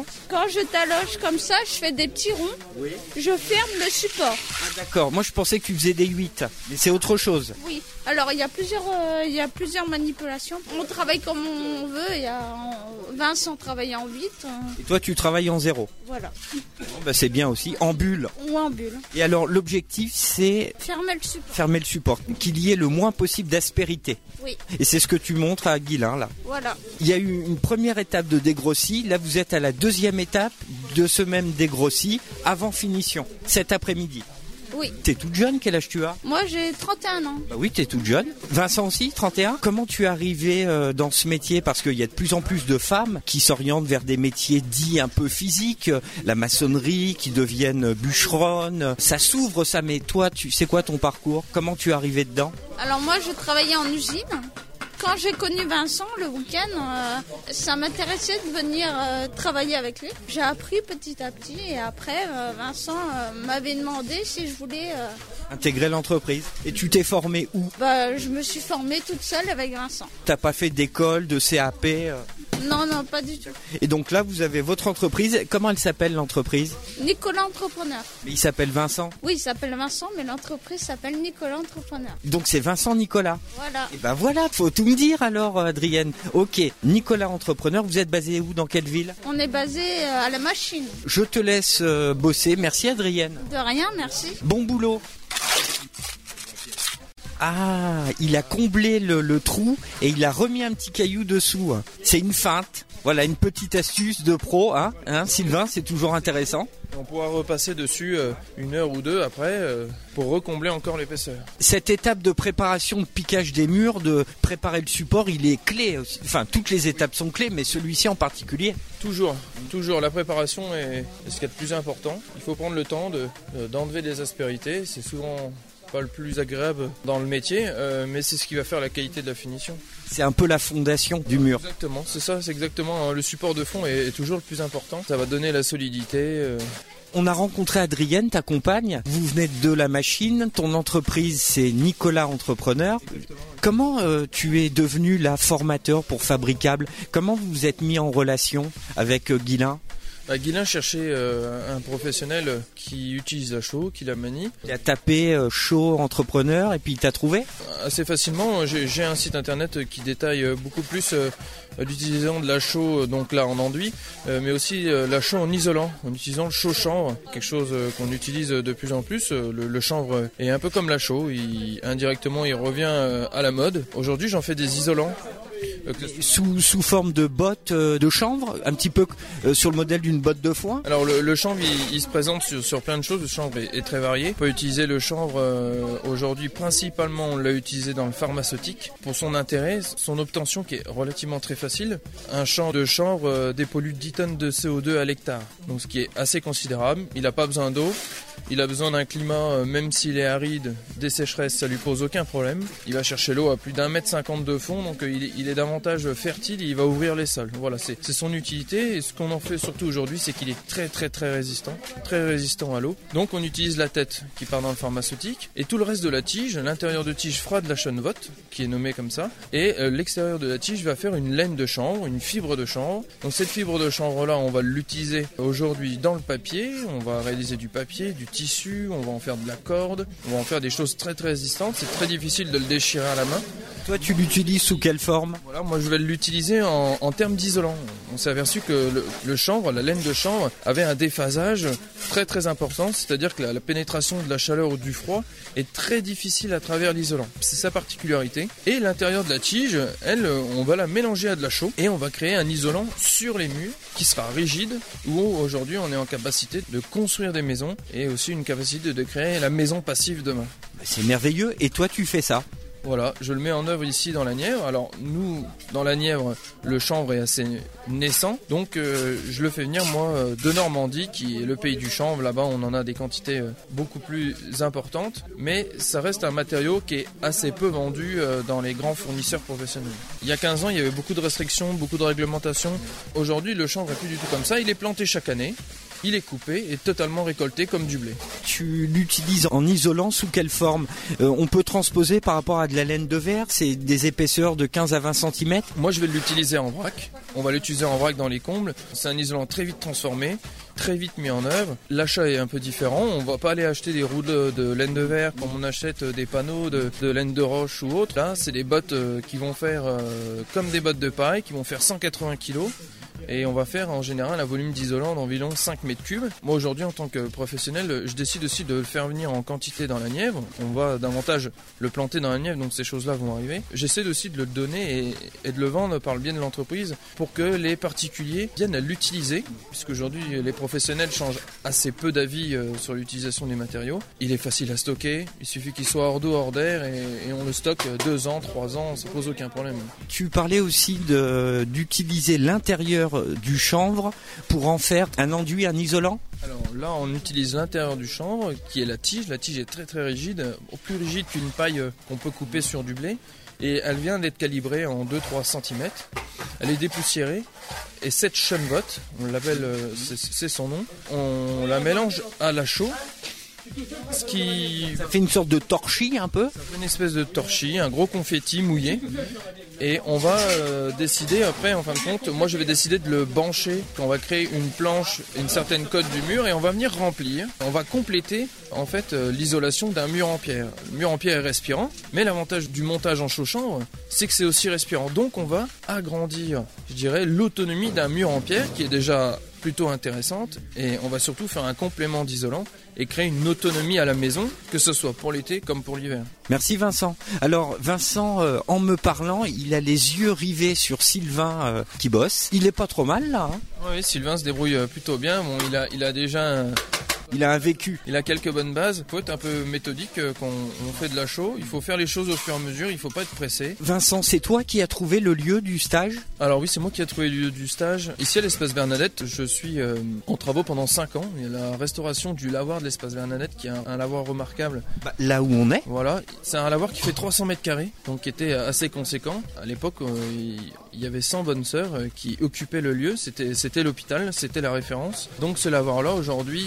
[SPEAKER 8] Quand je taloche comme ça, je fais des petits ronds.
[SPEAKER 1] Oui.
[SPEAKER 8] Je ferme le support.
[SPEAKER 1] Ah, d'accord. Moi, je pensais que tu faisais des huit, mais c'est autre chose.
[SPEAKER 8] Oui. Alors, il y a plusieurs, euh, il y a plusieurs manipulations. On travaille comme on veut. Il y a Vincent travaille en huit. euh,
[SPEAKER 1] Et toi, tu travailles en zéro.
[SPEAKER 8] Voilà.
[SPEAKER 1] Bon, bah, c'est bien aussi, en bulle.
[SPEAKER 8] Ou en bulle.
[SPEAKER 1] Et alors, l'objectif, c'est
[SPEAKER 8] Fermer le support.
[SPEAKER 1] fermer le support, qu'il y ait le moins possible d'aspérité.
[SPEAKER 8] Oui.
[SPEAKER 1] Et c'est ce que tu montres à Guilain, là.
[SPEAKER 8] Voilà.
[SPEAKER 1] Il y a eu une première étape de dégrossi. Là, vous êtes à la deuxième étape de ce même dégrossi avant finition, cet après-midi.
[SPEAKER 8] Oui.
[SPEAKER 1] T'es toute jeune, quel âge tu as ?
[SPEAKER 8] Moi, j'ai trente et un ans.
[SPEAKER 1] Bah oui, t'es toute jeune. Vincent aussi, trente et un. Comment tu es arrivé euh, dans ce métier ? Parce qu'il y a de plus en plus de femmes qui s'orientent vers des métiers dits un peu physiques, euh, la maçonnerie, qui deviennent bûcheronnes. Ça s'ouvre ça, mais toi, tu sais quoi ton parcours ? Comment tu es arrivé dedans ?
[SPEAKER 8] Alors moi, je travaillais en usine. Quand j'ai connu Vincent le week-end, euh, ça m'intéressait de venir euh, travailler avec lui. J'ai appris petit à petit et après, euh, Vincent euh, m'avait demandé si je voulais... euh,
[SPEAKER 1] Intégrer l'entreprise. Et tu t'es formé où ?
[SPEAKER 8] bah, je me suis formée toute seule avec Vincent.
[SPEAKER 1] T'as pas fait d'école, de C A P euh
[SPEAKER 8] Non, non, pas du tout.
[SPEAKER 1] Et donc là, vous avez votre entreprise. Comment elle s'appelle l'entreprise ?
[SPEAKER 8] Nicolas Entrepreneur.
[SPEAKER 1] Il s'appelle Vincent.
[SPEAKER 8] Oui, il s'appelle Vincent, mais l'entreprise s'appelle Nicolas Entrepreneur.
[SPEAKER 1] Donc c'est Vincent Nicolas.
[SPEAKER 8] Voilà.
[SPEAKER 1] Et ben voilà, faut tout me dire alors, Adrienne. Ok, Nicolas Entrepreneur, vous êtes basé où ? Dans quelle ville ?
[SPEAKER 8] On est basé euh, à la machine.
[SPEAKER 1] Je te laisse euh, bosser. Merci Adrienne.
[SPEAKER 8] De rien, merci.
[SPEAKER 1] Bon boulot. Ah, il a comblé le, le trou et il a remis un petit caillou dessous. C'est une feinte. Voilà, une petite astuce de pro, hein, hein Sylvain, c'est toujours intéressant.
[SPEAKER 3] On pourra repasser dessus euh, une heure ou deux après euh, pour recombler encore l'épaisseur.
[SPEAKER 1] Cette étape de préparation de piquage des murs, de préparer le support, il est clé. aussi. Enfin, toutes les étapes sont clés, mais celui-ci en particulier.
[SPEAKER 3] Toujours, toujours, la préparation est, est ce qu'il y a de plus important. Il faut prendre le temps de, de- d'enlever des aspérités. C'est souvent pas le plus agréable dans le métier, euh, mais c'est ce qui va faire la qualité de la finition.
[SPEAKER 1] C'est un peu la fondation du mur.
[SPEAKER 3] Exactement, c'est ça, c'est exactement. hein, Le support de fond est, est toujours le plus important. Ça va donner la solidité. euh,
[SPEAKER 1] On a rencontré Adrienne, ta compagne. Vous venez de la machine. Ton entreprise, c'est Nicolas Entrepreneur. Comment euh, tu es devenu la formateur pour Fabricable ? Comment vous vous êtes mis en relation avec euh, Guilain ?
[SPEAKER 3] Bah, Guilain cherchait euh, un professionnel qui utilise la chaux, qui la manie.
[SPEAKER 1] Il a tapé euh, chaux entrepreneur et puis il t'a trouvé ?
[SPEAKER 3] Assez facilement, j'ai, j'ai un site internet qui détaille beaucoup plus euh, l'utilisation de la chaux, donc là en enduit, euh, mais aussi euh, la chaux en isolant, en utilisant le chaux chanvre, quelque chose euh, qu'on utilise de plus en plus. Euh, le, le chanvre est un peu comme la chaux, il, indirectement il revient euh, à la mode. Aujourd'hui j'en fais des isolants.
[SPEAKER 1] Sous, sous forme de botte euh, de chanvre, un petit peu euh, sur le modèle d'une botte de foin.
[SPEAKER 3] Alors le, le chanvre il, il se présente sur, sur plein de choses, le chanvre est, est très varié. On peut utiliser le chanvre euh, aujourd'hui, principalement on l'a utilisé dans le pharmaceutique pour son intérêt, son obtention qui est relativement très facile. Un champ de chanvre euh, dépollue dix tonnes de C O deux à l'hectare, donc ce qui est assez considérable. Il n'a pas besoin d'eau. Il a besoin d'un climat, euh, même s'il est aride, des sécheresses, ça lui pose aucun problème. Il va chercher l'eau à plus d'un mètre cinquante de fond, donc euh, il, est, il est davantage fertile, il va ouvrir les sols. Voilà, c'est, c'est son utilité. Et ce qu'on en fait surtout aujourd'hui, c'est qu'il est très très très résistant, très résistant à l'eau. Donc on utilise la tête qui part dans le pharmaceutique, et tout le reste de la tige, l'intérieur de tige fera de la chènevotte, qui est nommée comme ça, et euh, l'extérieur de la tige va faire une laine de chanvre, une fibre de chanvre. Donc cette fibre de chanvre-là, on va l'utiliser aujourd'hui dans le papier, on va réaliser du papier, du tissu, on va en faire de la corde, on va en faire des choses très très résistantes. C'est très difficile de le déchirer à la main.
[SPEAKER 1] Toi, tu l'utilises sous quelle forme ?
[SPEAKER 3] Voilà, moi je vais l'utiliser en, en termes d'isolant. On s'est aperçu que le, le chanvre, la laine de chanvre, avait un déphasage très très important, c'est-à-dire que la, la pénétration de la chaleur ou du froid est très difficile à travers l'isolant. C'est sa particularité. Et l'intérieur de la tige, elle, on va la mélanger à de la chaux et on va créer un isolant sur les murs qui sera rigide, où aujourd'hui on est en capacité de construire des maisons et aussi une capacité de créer la maison passive demain.
[SPEAKER 1] C'est merveilleux. Et toi, tu fais ça ?
[SPEAKER 3] Voilà, je le mets en œuvre ici dans la Nièvre. Alors nous, dans la Nièvre, le chanvre est assez naissant, donc euh, je le fais venir moi de Normandie, qui est le pays du chanvre. Là-bas, on en a des quantités euh, beaucoup plus importantes, mais ça reste un matériau qui est assez peu vendu euh, dans les grands fournisseurs professionnels. Il y a quinze ans, il y avait beaucoup de restrictions, beaucoup de réglementations. Aujourd'hui, le chanvre est plus du tout comme ça. Il est planté chaque année. Il est coupé et totalement récolté comme du blé.
[SPEAKER 1] Tu l'utilises en isolant sous quelle forme ? euh, On peut transposer par rapport à de la laine de verre, c'est des épaisseurs de quinze à vingt centimètres.
[SPEAKER 3] Moi je vais l'utiliser en vrac. On va l'utiliser en vrac dans les combles. C'est un isolant très vite transformé, très vite mis en œuvre. L'achat est un peu différent. On ne va pas aller acheter des roues de, de laine de verre comme on achète des panneaux de, de laine de roche ou autre. Là, c'est des bottes euh, qui vont faire euh, comme des bottes de paille, qui vont faire cent quatre-vingts kilos. Et on va faire en général un volume d'isolant d'environ cinq mètres cubes. Moi aujourd'hui en tant que professionnel, je décide aussi de le faire venir en quantité dans la Nièvre. On va davantage le planter dans la Nièvre, donc ces choses-là vont arriver. J'essaie aussi de le donner et, et de le vendre par le biais de l'entreprise pour que les particuliers viennent à l'utiliser, puisqu'aujourd'hui les professionnels changent assez peu d'avis sur l'utilisation des matériaux. Il est facile à stocker, il suffit qu'il soit hors d'eau, hors d'air et, et on le stocke deux ans, trois ans, ça pose aucun problème.
[SPEAKER 1] Tu parlais aussi de, d'utiliser l'intérieur du chanvre pour en faire un enduit, un isolant ?
[SPEAKER 3] Alors là, on utilise l'intérieur du chanvre qui est la tige. La tige est très très rigide, plus rigide qu'une paille qu'on peut couper sur du blé. Et elle vient d'être calibrée en deux à trois centimètres. Elle est dépoussiérée. Et cette chènevotte, on l'appelle, c'est, c'est son nom, on la mélange à la chaux. Ce qui
[SPEAKER 1] ça fait une sorte de torchis un peu.
[SPEAKER 3] Ça fait une espèce de torchis, un gros confetti mouillé. Et on va euh, décider après, en fin de compte, moi je vais décider de le bancher. On va créer une planche, une certaine cote du mur et on va venir remplir. On va compléter en fait euh, l'isolation d'un mur en pierre. Le mur en pierre est respirant, mais l'avantage du montage en chaux chanvre, c'est que c'est aussi respirant. Donc on va agrandir, je dirais, l'autonomie d'un mur en pierre qui est déjà plutôt intéressante et on va surtout faire un complément d'isolant et créer une autonomie à la maison, que ce soit pour l'été comme pour l'hiver.
[SPEAKER 1] Merci Vincent. Alors Vincent, euh, en me parlant, il a les yeux rivés sur Sylvain euh, qui bosse. Il est pas trop mal là. Hein.
[SPEAKER 3] Oui, Sylvain se débrouille plutôt bien. Bon, il a, il a déjà... Un...
[SPEAKER 1] Il a un vécu.
[SPEAKER 3] Il a quelques bonnes bases. Il faut être un peu méthodique quand on fait de la chaux. Il faut faire les choses au fur et à mesure. Il ne faut pas être pressé.
[SPEAKER 1] Vincent, c'est toi qui as trouvé le lieu du stage ?
[SPEAKER 3] Alors oui, c'est moi qui ai trouvé le lieu du stage. Ici à l'Espace Bernadette, je suis euh, en travaux pendant cinq ans. Il y a la restauration du lavoir de l'Espace Bernadette qui est un, un lavoir remarquable.
[SPEAKER 1] Bah, là où on est.
[SPEAKER 3] Voilà. C'est un lavoir qui fait trois cents mètres carrés, donc qui était assez conséquent. À l'époque, euh, il y avait cent bonnes sœurs qui occupaient le lieu. C'était, c'était l'hôpital, c'était la référence. Donc ce lavoir-là, aujourd'hui, euh,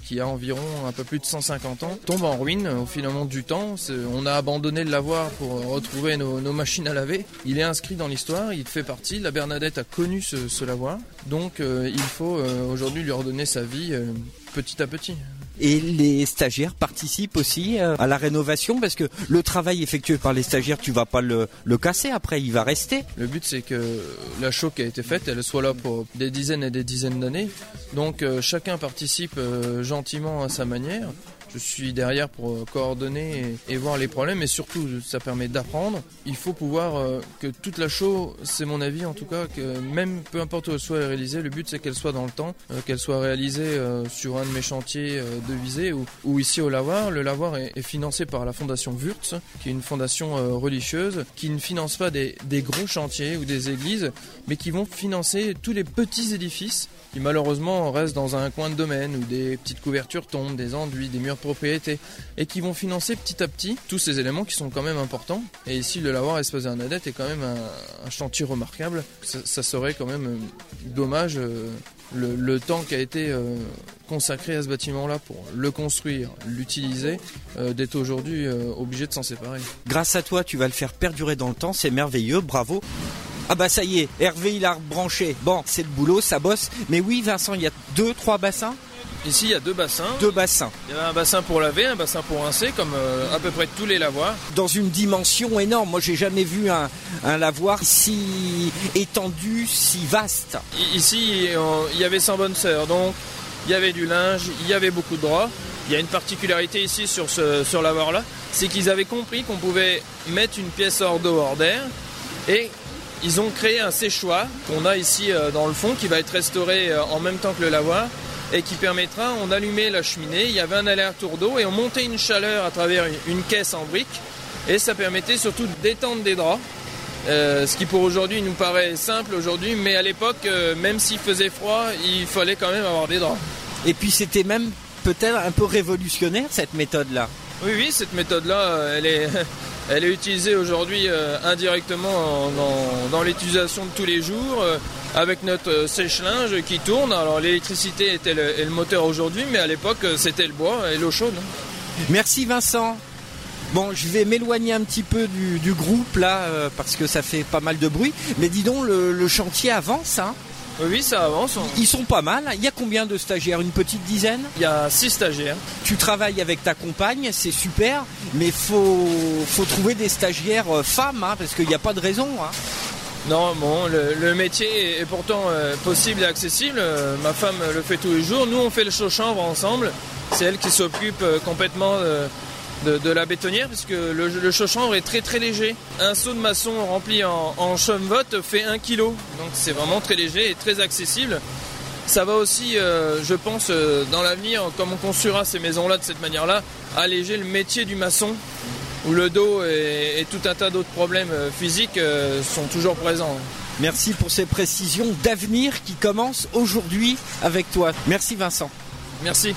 [SPEAKER 3] qui a environ un peu plus de cent cinquante ans, tombe en ruine au fil du temps. C'est, on a abandonné le lavoir pour retrouver nos, nos machines à laver. Il est inscrit dans l'histoire, il fait partie. La Bernadette a connu ce, ce lavoir, donc euh, il faut euh, aujourd'hui lui redonner sa vie euh, petit à petit.
[SPEAKER 1] Et les stagiaires participent aussi à la rénovation parce que le travail effectué par les stagiaires, tu vas pas le, le casser après, il va rester.
[SPEAKER 3] Le but c'est que la chaux qui a été faite, elle soit là pour des dizaines et des dizaines d'années. Donc euh, chacun participe euh, gentiment à sa manière. Je suis derrière pour coordonner et, et voir les problèmes, et surtout ça permet d'apprendre. Il faut pouvoir euh, que toute la chaux, c'est mon avis en tout cas, que même peu importe où elle soit réalisée, le but c'est qu'elle soit dans le temps, euh, qu'elle soit réalisée euh, sur un de mes chantiers euh, de Visé ou, ou ici au lavoir. Le lavoir est, est financé par la fondation Wurtz, qui est une fondation euh, religieuse, qui ne finance pas des, des gros chantiers ou des églises, mais qui vont financer tous les petits édifices qui malheureusement restent dans un coin de domaine où des petites couvertures tombent, des enduits, des murs de propriété, et qui vont financer petit à petit tous ces éléments qui sont quand même importants. Et ici, le lavoir Espace Bernadette est quand même un, un chantier remarquable. Ça, ça serait quand même euh, dommage euh, le, le temps qui a été euh, consacré à ce bâtiment-là pour le construire, l'utiliser, euh, d'être aujourd'hui euh, obligé de s'en séparer.
[SPEAKER 1] Grâce à toi, tu vas le faire perdurer dans le temps, c'est merveilleux, bravo. Ah bah ça y est, Hervé il a rebranché. Bon, c'est le boulot, ça bosse. Mais oui Vincent, il y a deux, trois bassins ?
[SPEAKER 3] Ici il y a deux bassins.
[SPEAKER 1] Deux bassins.
[SPEAKER 3] Il y a un bassin pour laver, un bassin pour rincer, comme euh, à peu près tous les lavoirs.
[SPEAKER 1] Dans une dimension énorme. Moi j'ai jamais vu un, un lavoir si étendu, si vaste.
[SPEAKER 3] Ici il y avait cent bonnes sœurs, donc il y avait du linge, il y avait beaucoup de draps. Il y a une particularité ici sur ce sur lavoir-là, c'est qu'ils avaient compris qu'on pouvait mettre une pièce hors d'eau, hors d'air, et ils ont créé un séchoir qu'on a ici dans le fond qui va être restauré en même temps que le lavoir et qui permettra, on allumait la cheminée, il y avait un aller-retour d'eau et on montait une chaleur à travers une caisse en briques et ça permettait surtout d'étendre des draps, euh, ce qui pour aujourd'hui nous paraît simple aujourd'hui, mais à l'époque, euh, même s'il faisait froid, il fallait quand même avoir des draps.
[SPEAKER 1] Et puis c'était même peut-être un peu révolutionnaire cette méthode-là.
[SPEAKER 3] Oui, oui, cette méthode-là, elle est... Elle est utilisée aujourd'hui euh, indirectement dans, dans l'utilisation de tous les jours euh, avec notre euh, sèche-linge qui tourne. Alors l'électricité était le, est le moteur aujourd'hui, mais à l'époque c'était le bois et l'eau chaude.
[SPEAKER 1] Merci Vincent. Bon, je vais m'éloigner un petit peu du, du groupe là euh, parce que ça fait pas mal de bruit. Mais dis donc, le, le chantier avance, hein ?
[SPEAKER 3] Oui, ça avance.
[SPEAKER 1] Ils sont pas mal. Il y a combien de stagiaires ? Une petite dizaine ?
[SPEAKER 3] Il y a six stagiaires.
[SPEAKER 1] Tu travailles avec ta compagne, c'est super, mais faut faut trouver des stagiaires femmes, hein, parce qu'il n'y a pas de raison. Hein.
[SPEAKER 3] Non, bon, le, le métier est pourtant euh, possible et accessible. Euh, ma femme le fait tous les jours. Nous, on fait le chaud-chambre ensemble. C'est elle qui s'occupe euh, complètement euh, de, de la bétonnière, puisque le, le chaud-chambre est très très léger. Un seau de maçon rempli en, en chaume-vote fait un kilo. Donc c'est vraiment très léger et très accessible. Ça va aussi, euh, je pense, euh, dans l'avenir, comme on construira ces maisons-là de cette manière-là, alléger le métier du maçon, où le dos et, et tout un tas d'autres problèmes euh, physiques euh, sont toujours présents.
[SPEAKER 1] Merci pour ces précisions d'avenir qui commencent aujourd'hui avec toi. Merci Vincent.
[SPEAKER 3] Merci.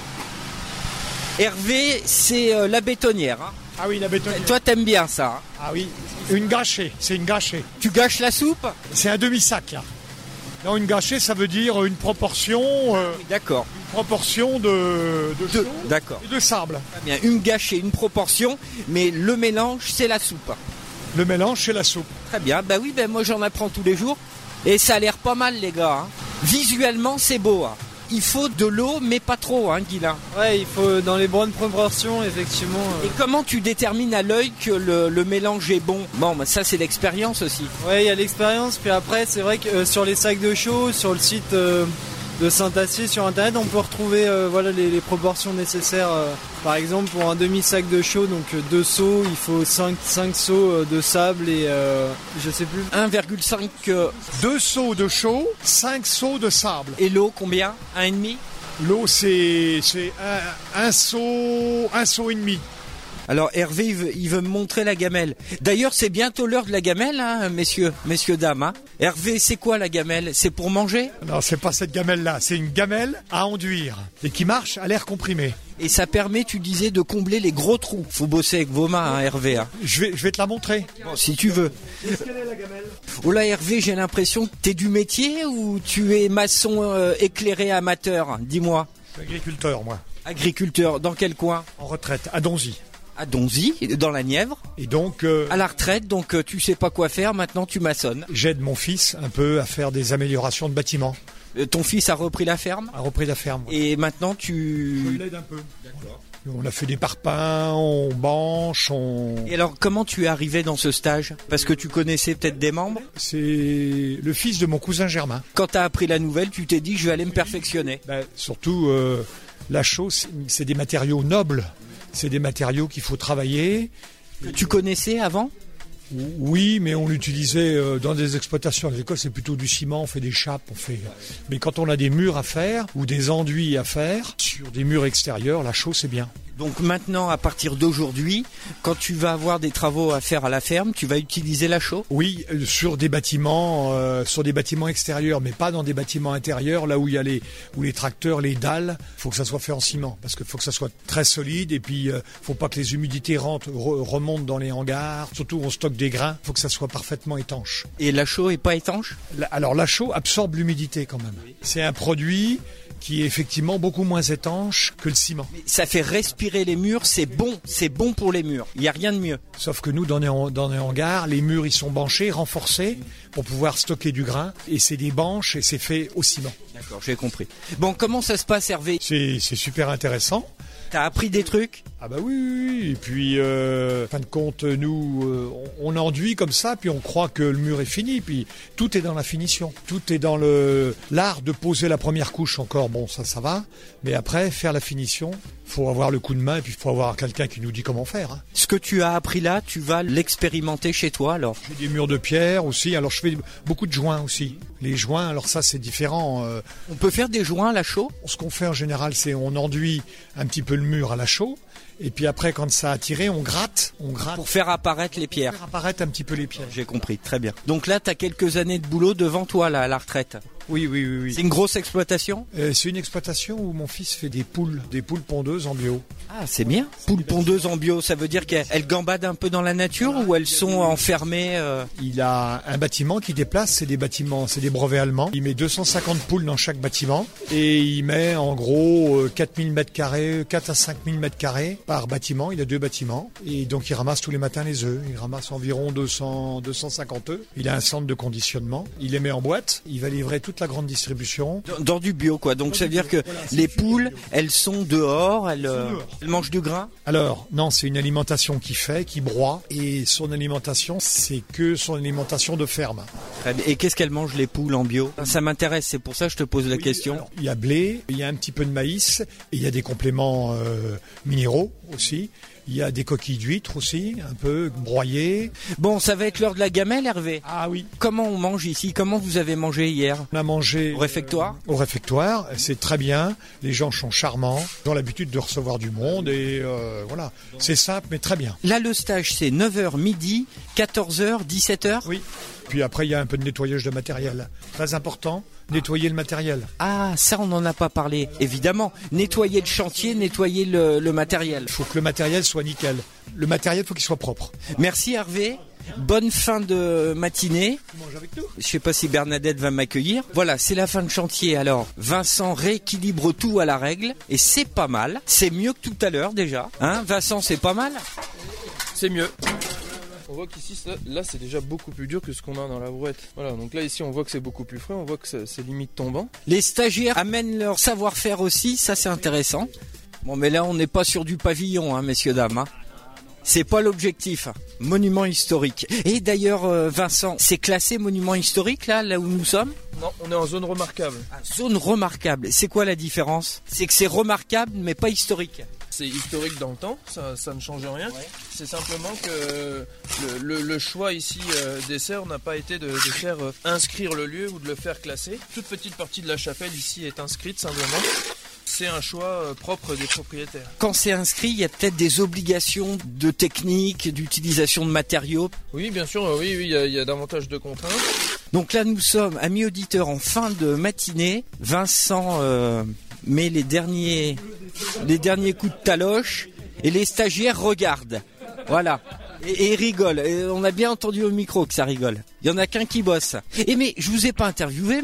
[SPEAKER 1] Hervé, c'est euh, la bétonnière. Hein.
[SPEAKER 6] Ah oui, la bétonnière.
[SPEAKER 1] Toi, t'aimes bien ça. Hein.
[SPEAKER 6] Ah oui, une gâchée, c'est une gâchée.
[SPEAKER 1] Tu gâches la soupe ?
[SPEAKER 6] C'est un demi-sac, là. Non, une gâchée, ça veut dire une proportion... Euh,
[SPEAKER 1] oui, d'accord.
[SPEAKER 6] Une proportion de, de,
[SPEAKER 1] de d'accord.
[SPEAKER 6] et de sable.
[SPEAKER 1] Très bien, une gâchée, une proportion, mais le mélange, c'est la soupe.
[SPEAKER 6] Le mélange, c'est la soupe.
[SPEAKER 1] Très bien, bah oui, ben moi j'en apprends tous les jours. Et ça a l'air pas mal, les gars. Hein. Visuellement, c'est beau. Hein. Il faut de l'eau, mais pas trop, hein, Guilain.
[SPEAKER 2] Ouais, il faut dans les bonnes proportions, effectivement. Euh...
[SPEAKER 1] Et comment tu détermines à l'œil que le, le mélange est bon ? Bon, bah ça c'est l'expérience aussi.
[SPEAKER 2] Ouais, il y a l'expérience. Puis après, c'est vrai que euh, sur les sacs de chaux, sur le site euh, de Saint-Acier sur Internet, on peut retrouver euh, voilà les, les proportions nécessaires. Euh, par exemple, pour un demi-sac de chaux, donc euh, deux seaux, il faut cinq, cinq seaux euh, de sable et euh, je sais plus.
[SPEAKER 1] un virgule cinq euh...
[SPEAKER 6] deux seaux de chaux, cinq seaux de sable.
[SPEAKER 1] Et l'eau, combien ? un virgule cinq ?
[SPEAKER 6] L'eau, c'est, c'est un, un seau, un seau et demi.
[SPEAKER 1] Alors Hervé, il veut, il veut me montrer la gamelle. D'ailleurs, c'est bientôt l'heure de la gamelle, hein, messieurs, messieurs, dames. Hein. Hervé, c'est quoi la gamelle ? C'est pour manger ?
[SPEAKER 6] Non, c'est pas cette gamelle-là. C'est une gamelle à enduire et qui marche à l'air comprimé.
[SPEAKER 1] Et ça permet, tu disais, de combler les gros trous. Faut bosser avec vos mains, hein, Hervé. Hein.
[SPEAKER 6] Je vais, je vais te la montrer.
[SPEAKER 1] Bon, si tu veux.
[SPEAKER 6] Est-ce qu'elle est la gamelle ?
[SPEAKER 1] Oh là, Hervé, j'ai l'impression que t'es du métier ou tu es maçon euh, éclairé amateur ? Dis-moi.
[SPEAKER 6] Je suis agriculteur, moi.
[SPEAKER 1] Agriculteur, dans quel coin?
[SPEAKER 6] En retraite, à Donzy.
[SPEAKER 1] À Donzy, dans la Nièvre.
[SPEAKER 6] Et donc... Euh,
[SPEAKER 1] à la retraite, donc euh, tu sais pas quoi faire, maintenant tu maçonnes.
[SPEAKER 6] J'aide mon fils un peu à faire des améliorations de bâtiments.
[SPEAKER 1] Euh, ton fils a repris la ferme?
[SPEAKER 6] A repris la ferme. Ouais.
[SPEAKER 1] Et maintenant tu...
[SPEAKER 6] Je l'aide un peu. D'accord. On a fait des parpaings, on banche, on...
[SPEAKER 1] Et alors, comment tu es arrivé dans ce stage? Parce que tu connaissais peut-être des membres?
[SPEAKER 6] C'est le fils de mon cousin Germain.
[SPEAKER 1] Quand tu as appris la nouvelle, tu t'es dit, je vais aller me perfectionner.
[SPEAKER 6] Ben, surtout, euh, la chose, c'est des matériaux nobles. C'est des matériaux qu'il faut travailler.
[SPEAKER 1] Que tu connaissais avant?
[SPEAKER 6] Oui, mais on l'utilisait dans des exploitations agricoles, c'est plutôt du ciment, on fait des chapes, on fait. Mais quand on a des murs à faire ou des enduits à faire sur des murs extérieurs, la chaux c'est bien.
[SPEAKER 1] Donc maintenant, à partir d'aujourd'hui, quand tu vas avoir des travaux à faire à la ferme, tu vas utiliser la chaux?
[SPEAKER 6] Oui, sur des bâtiments, euh, sur des bâtiments extérieurs, mais pas dans des bâtiments intérieurs, là où il y a les, où les tracteurs, les dalles, faut que ça soit fait en ciment, parce qu'il faut que ça soit très solide, et puis euh, faut pas que les humidités rentrent, re, remontent dans les hangars. Surtout, on stocke des grains, faut que ça soit parfaitement étanche.
[SPEAKER 1] Et la chaux est pas étanche?
[SPEAKER 6] la, Alors la chaux absorbe l'humidité quand même. Oui. C'est un produit qui est effectivement beaucoup moins étanche que le ciment.
[SPEAKER 1] Mais ça fait respirer les murs, c'est bon, c'est bon pour les murs. Il n'y a rien de mieux.
[SPEAKER 6] Sauf que nous, dans les, dans les hangars, les murs ils sont banchés, renforcés pour pouvoir stocker du grain. Et c'est des banches et c'est fait au ciment.
[SPEAKER 1] D'accord, j'ai compris. Bon, comment ça se passe, Hervé?
[SPEAKER 6] C'est, c'est super intéressant.
[SPEAKER 1] T'as appris des trucs?
[SPEAKER 6] Ah bah oui, oui, oui. Et puis, euh, en fin de compte, nous, euh, on enduit comme ça, puis on croit que le mur est fini. Puis tout est dans la finition. Tout est dans le l'art de poser la première couche encore. Bon, ça, ça va. Mais après, faire la finition, faut avoir le coup de main et puis il faut avoir quelqu'un qui nous dit comment faire. Hein.
[SPEAKER 1] Ce que tu as appris là, tu vas l'expérimenter chez toi alors?
[SPEAKER 6] J'ai des murs de pierre aussi. Alors je fais beaucoup de joints aussi. Les joints, alors ça c'est différent. Euh,
[SPEAKER 1] on peut faire des joints à la chaux?
[SPEAKER 6] Ce qu'on fait en général, c'est on enduit un petit peu le mur à la chaux. Et puis après, quand ça a tiré, on gratte, on gratte.
[SPEAKER 1] Pour faire apparaître les pierres.
[SPEAKER 6] Pour faire apparaître un petit peu les pierres.
[SPEAKER 1] J'ai compris, très bien. Donc là, tu as quelques années de boulot devant toi, là, à la retraite.
[SPEAKER 6] Oui, oui, oui. oui.
[SPEAKER 1] C'est une grosse exploitation?
[SPEAKER 6] euh, C'est une exploitation où mon fils fait des poules, des poules pondeuses en bio.
[SPEAKER 1] Ah, c'est bien. Poules pondeuses en bio, ça veut dire qu'elles gambadent un peu dans la nature ou elles sont enfermées euh...
[SPEAKER 6] Il a un bâtiment qui déplace, c'est des bâtiments, c'est des brevets allemands. Il met deux cent cinquante poules dans chaque bâtiment et il met en gros quatre mille mètres carrés, quatre à cinq mille mètres carrés par bâtiment. Il a deux bâtiments et donc il ramasse tous les matins les œufs. Il ramasse environ deux cents, deux cent cinquante œufs. Il a un centre de conditionnement. Il les met en boîte. Il va livrer toute la grande distribution.
[SPEAKER 1] Dans, dans du bio quoi. Donc ça veut dire que voilà, les poules, fini. elles sont dehors, elles, euh, elles mangent du grain?
[SPEAKER 6] Alors non, c'est une alimentation qui fait, qui broie et son alimentation, c'est que son alimentation de ferme.
[SPEAKER 1] Et qu'est-ce qu'elles mangent les poules en bio? Ça m'intéresse, c'est pour ça que je te pose la
[SPEAKER 6] oui,
[SPEAKER 1] question.
[SPEAKER 6] Alors, il y a blé, il y a un petit peu de maïs et il y a des compléments euh, minéraux aussi. Il y a des coquilles d'huîtres aussi, un peu broyées.
[SPEAKER 1] Bon, ça va être l'heure de la gamelle, Hervé.
[SPEAKER 6] Ah oui.
[SPEAKER 1] Comment on mange ici? Comment vous avez mangé hier?
[SPEAKER 6] On a mangé...
[SPEAKER 1] Au réfectoire
[SPEAKER 6] euh, Au réfectoire, c'est très bien. Les gens sont charmants. Ils ont l'habitude de recevoir du monde et euh, voilà. C'est simple, mais très bien.
[SPEAKER 1] Là, le stage, c'est neuf heures midi, quatorze heures, dix-sept heures?
[SPEAKER 6] Oui. Puis après, il y a un peu de nettoyage de matériel. Très important, nettoyer le matériel.
[SPEAKER 1] Ah, ça, on n'en a pas parlé. Évidemment, nettoyer le chantier, nettoyer le, le matériel.
[SPEAKER 6] Il faut que le matériel soit nickel. Le matériel, il faut qu'il soit propre.
[SPEAKER 1] Merci Hervé. Bonne fin de matinée.
[SPEAKER 6] Tu manges avec nous ?
[SPEAKER 1] Je sais pas si Bernadette va m'accueillir. Voilà, c'est la fin de chantier. Alors, Vincent rééquilibre tout à la règle. Et c'est pas mal. C'est mieux que tout à l'heure déjà. Hein, Vincent, c'est pas mal ?
[SPEAKER 3] C'est mieux. On voit qu'ici, là, là c'est déjà beaucoup plus dur que ce qu'on a dans la brouette. Voilà, donc là ici on voit que c'est beaucoup plus frais, on voit que c'est limite tombant.
[SPEAKER 1] Les stagiaires amènent leur savoir-faire aussi, ça c'est intéressant. Bon mais là on n'est pas sur du pavillon, hein, messieurs dames. Hein. C'est pas l'objectif. Monument historique. Et d'ailleurs euh, Vincent, c'est classé monument historique là, là où nous sommes ?
[SPEAKER 3] Non, on est en zone remarquable.
[SPEAKER 1] Ah, zone remarquable, c'est quoi la différence ? C'est que c'est remarquable mais pas historique.
[SPEAKER 3] C'est historique dans le temps, ça, ça ne change rien. Ouais. C'est simplement que le, le, le choix ici euh, des serres n'a pas été de, de faire euh, inscrire le lieu ou de le faire classer. Toute petite partie de la chapelle ici est inscrite simplement. C'est un choix euh, propre des propriétaires.
[SPEAKER 1] Quand c'est inscrit, il y a peut-être des obligations de technique, d'utilisation de matériaux.
[SPEAKER 3] Oui, bien sûr, euh, oui, oui, il y a, il y a davantage de contraintes.
[SPEAKER 1] Donc là, nous sommes, amis auditeurs, en fin de matinée. Vincent euh, met les derniers, les derniers coups de taloche et les stagiaires regardent. Voilà. Et, et rigolent. Et on a bien entendu au micro que ça rigole. Il y en a qu'un qui bosse. Et mais je vous ai pas interviewé, monsieur ?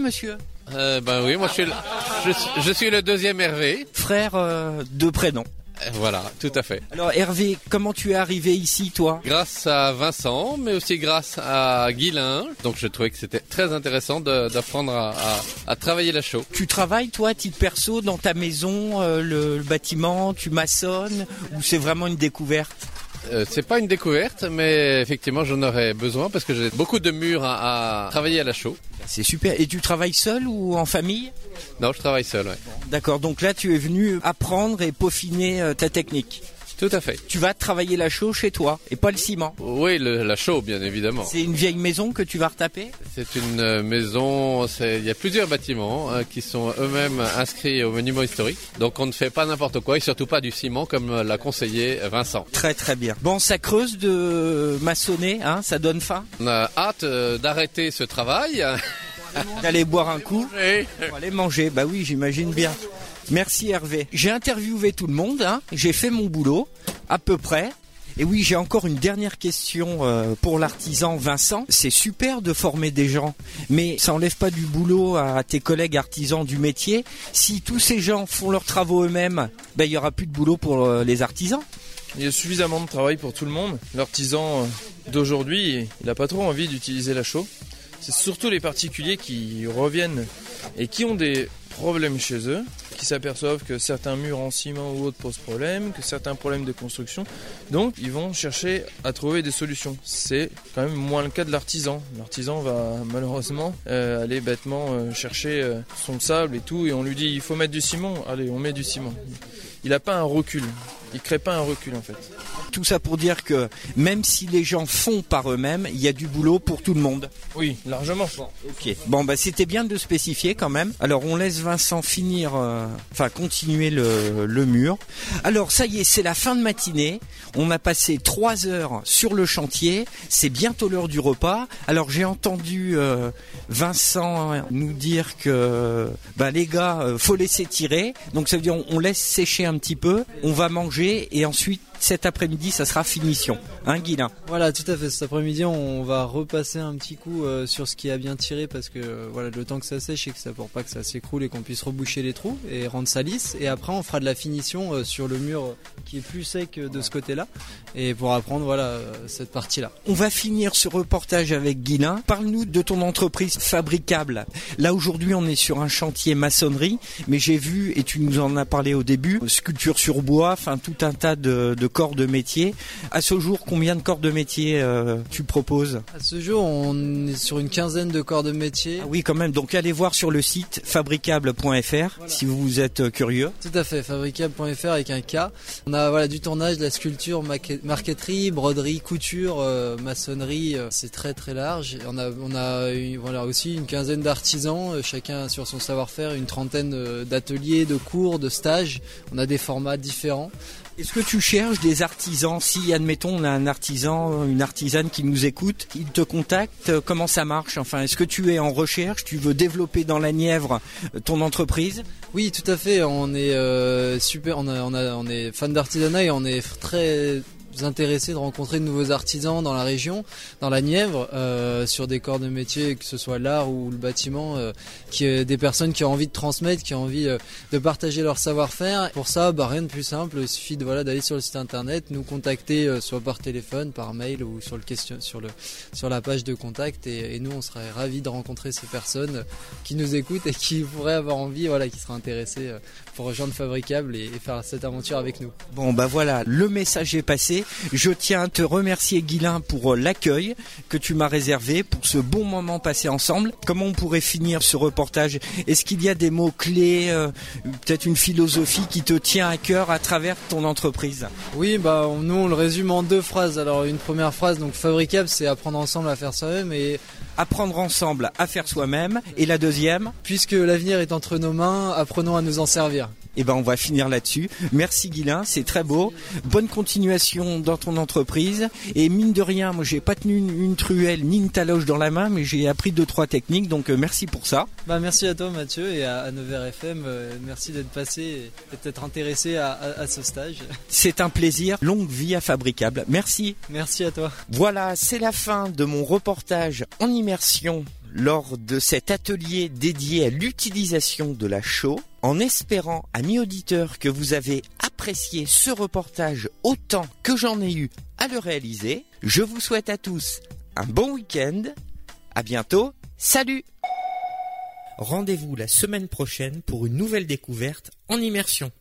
[SPEAKER 9] euh, Ben oui, moi je suis, le, je, je suis le deuxième Hervé.
[SPEAKER 1] Frère euh, de prénom.
[SPEAKER 9] Voilà, tout à fait.
[SPEAKER 1] Alors Hervé, comment tu es arrivé ici, toi?
[SPEAKER 9] Grâce à Vincent, mais aussi grâce à Guilain. Donc je trouvais que c'était très intéressant de, d'apprendre à, à, à travailler la chaux.
[SPEAKER 1] Tu travailles, toi, à titre perso, dans ta maison, euh, le, le bâtiment, tu maçonnes, ou c'est vraiment une découverte?
[SPEAKER 9] Euh, c'est pas une découverte, mais effectivement j'en aurais besoin parce que j'ai beaucoup de murs à, à travailler à la chaux.
[SPEAKER 1] C'est super. Et tu travailles seul ou en famille?
[SPEAKER 9] Non, je travaille seul, ouais.
[SPEAKER 1] D'accord, donc là tu es venu apprendre et peaufiner euh, ta technique.
[SPEAKER 9] Tout à fait.
[SPEAKER 1] Tu vas travailler la chaux chez toi et pas le ciment.
[SPEAKER 9] Oui, le, la chaux, bien évidemment.
[SPEAKER 1] C'est une vieille maison que tu vas retaper?
[SPEAKER 9] C'est une euh, maison, c'est, il y a plusieurs bâtiments euh, qui sont eux-mêmes inscrits aux monuments historiques. Donc on ne fait pas n'importe quoi et surtout pas du ciment comme l'a conseillé Vincent.
[SPEAKER 1] Très très bien. Bon, ça creuse de maçonner, hein, ça donne faim.
[SPEAKER 9] On a hâte euh, d'arrêter ce travail.
[SPEAKER 1] D'aller boire un coup, pour aller manger. Bah oui, j'imagine bien. Merci Hervé. J'ai interviewé tout le monde, hein. J'ai fait mon boulot, à peu près. Et oui, j'ai encore une dernière question euh, pour l'artisan Vincent. C'est super de former des gens, mais ça enlève pas du boulot à tes collègues artisans du métier. Si tous ces gens font leurs travaux eux-mêmes, ben, il y aura plus de boulot pour euh, les artisans.
[SPEAKER 3] Il y a suffisamment de travail pour tout le monde. L'artisan d'aujourd'hui, il n'a pas trop envie d'utiliser la chaux. C'est surtout les particuliers qui reviennent et qui ont des problèmes chez eux, qui s'aperçoivent que certains murs en ciment ou autres posent problème, que certains problèmes de construction. Donc ils vont chercher à trouver des solutions. C'est quand même moins le cas de l'artisan. L'artisan va malheureusement euh, aller bêtement euh, chercher euh, son sable et tout, et on lui dit il faut mettre du ciment, allez on met du ciment. Il n'a pas un recul, il crée pas un recul en fait.
[SPEAKER 1] Tout ça pour dire que même si les gens font par eux-mêmes, il y a du boulot pour tout le monde.
[SPEAKER 3] Oui, largement.
[SPEAKER 1] Bon, ok. Bon, bah c'était bien de le spécifier quand même. Alors on laisse Vincent finir, euh, enfin continuer le, le mur. Alors ça y est, c'est la fin de matinée. On a passé trois heures sur le chantier. C'est bientôt l'heure du repas. Alors j'ai entendu euh, Vincent nous dire que bah les gars, euh, faut laisser tirer. Donc ça veut dire on, on laisse sécher un petit peu. On va manger et ensuite cet après-midi, ça sera finition. Hein, Guilain?
[SPEAKER 2] Voilà, tout à fait. Cet après-midi, on va repasser un petit coup euh, sur ce qui a bien tiré parce que euh, voilà, le temps que ça sèche et que ça pour pas que ça s'écroule et qu'on puisse reboucher les trous et rendre ça lisse. Et après, on fera de la finition euh, sur le mur qui est plus sec de ce côté-là et pour apprendre voilà euh, cette partie-là.
[SPEAKER 1] On va finir ce reportage avec Guilain. Parle-nous de ton entreprise Fabricable. Là, aujourd'hui, on est sur un chantier maçonnerie, mais j'ai vu, et tu nous en as parlé au début, sculpture sur bois, enfin tout un tas de, de corps de métier. À ce jour, combien de corps de métier euh, tu proposes?
[SPEAKER 2] À ce jour, on est sur une quinzaine de corps de métier.
[SPEAKER 1] Ah oui, quand même. Donc allez voir sur le site fabricable point f r voilà. Si vous êtes curieux.
[SPEAKER 2] Tout à fait, fabricable point f r avec un K. On a voilà du tournage, de la sculpture, marqueterie, broderie, couture, euh, maçonnerie. Euh, c'est très très large. On a on a eu, voilà aussi une quinzaine d'artisans, euh, chacun sur son savoir-faire, une trentaine euh, d'ateliers, de cours, de stages. On a des formats différents.
[SPEAKER 1] Est-ce que tu cherches des artisans? Si, admettons, on a un artisan, une artisane qui nous écoute, il te contacte, comment ça marche? Enfin, est-ce que tu es en recherche? Tu veux développer dans la Nièvre ton entreprise?
[SPEAKER 2] Oui, tout à fait. On est euh, super, on, a, on, a, on est fan d'artisanat et on est très intéressés de rencontrer de nouveaux artisans dans la région, dans la Nièvre, euh, sur des corps de métier, que ce soit l'art ou le bâtiment, euh, qui est des personnes qui ont envie de transmettre, qui ont envie euh, de partager leur savoir-faire. Pour ça, bah, rien de plus simple, il suffit de voilà d'aller sur le site internet, nous contacter euh, soit par téléphone, par mail ou sur le question, sur le sur la page de contact, et, et nous on serait ravis de rencontrer ces personnes qui nous écoutent et qui pourraient avoir envie, voilà, qui seraient intéressées euh, pour rejoindre Fabricable et, et faire cette aventure avec nous.
[SPEAKER 1] Bon bah voilà, le message est passé. Je tiens à te remercier Guilain pour l'accueil que tu m'as réservé, pour ce bon moment passé ensemble. Comment on pourrait finir ce reportage? Est-ce qu'il y a des mots clés, euh, peut-être une philosophie qui te tient à cœur à travers ton entreprise?
[SPEAKER 2] Oui, bah nous on le résume en deux phrases. Alors une première phrase, donc Fabricable, c'est apprendre ensemble à faire soi-même, et
[SPEAKER 1] apprendre ensemble à faire soi-même. Et la deuxième?
[SPEAKER 2] Puisque l'avenir est entre nos mains, apprenons à nous en servir.
[SPEAKER 1] Et ben on va finir là-dessus. Merci Guilain, c'est très beau. Bonne continuation dans ton entreprise. Et mine de rien, moi j'ai pas tenu une, une truelle ni une taloche dans la main, mais j'ai appris deux trois techniques. Donc euh, merci pour ça.
[SPEAKER 2] Bah merci à toi Mathieu et à, à Nevers F M. Euh, merci d'être passé et d'être intéressé à, à, à ce stage.
[SPEAKER 1] C'est un plaisir. Longue vie à Fabricable. Merci.
[SPEAKER 2] Merci à toi.
[SPEAKER 1] Voilà, c'est la fin de mon reportage en immersion lors de cet atelier dédié à l'utilisation de la chaux, en espérant, amis auditeurs, que vous avez apprécié ce reportage autant que j'en ai eu à le réaliser. Je vous souhaite à tous un bon week-end. À bientôt. Salut! Rendez-vous la semaine prochaine pour une nouvelle découverte en immersion.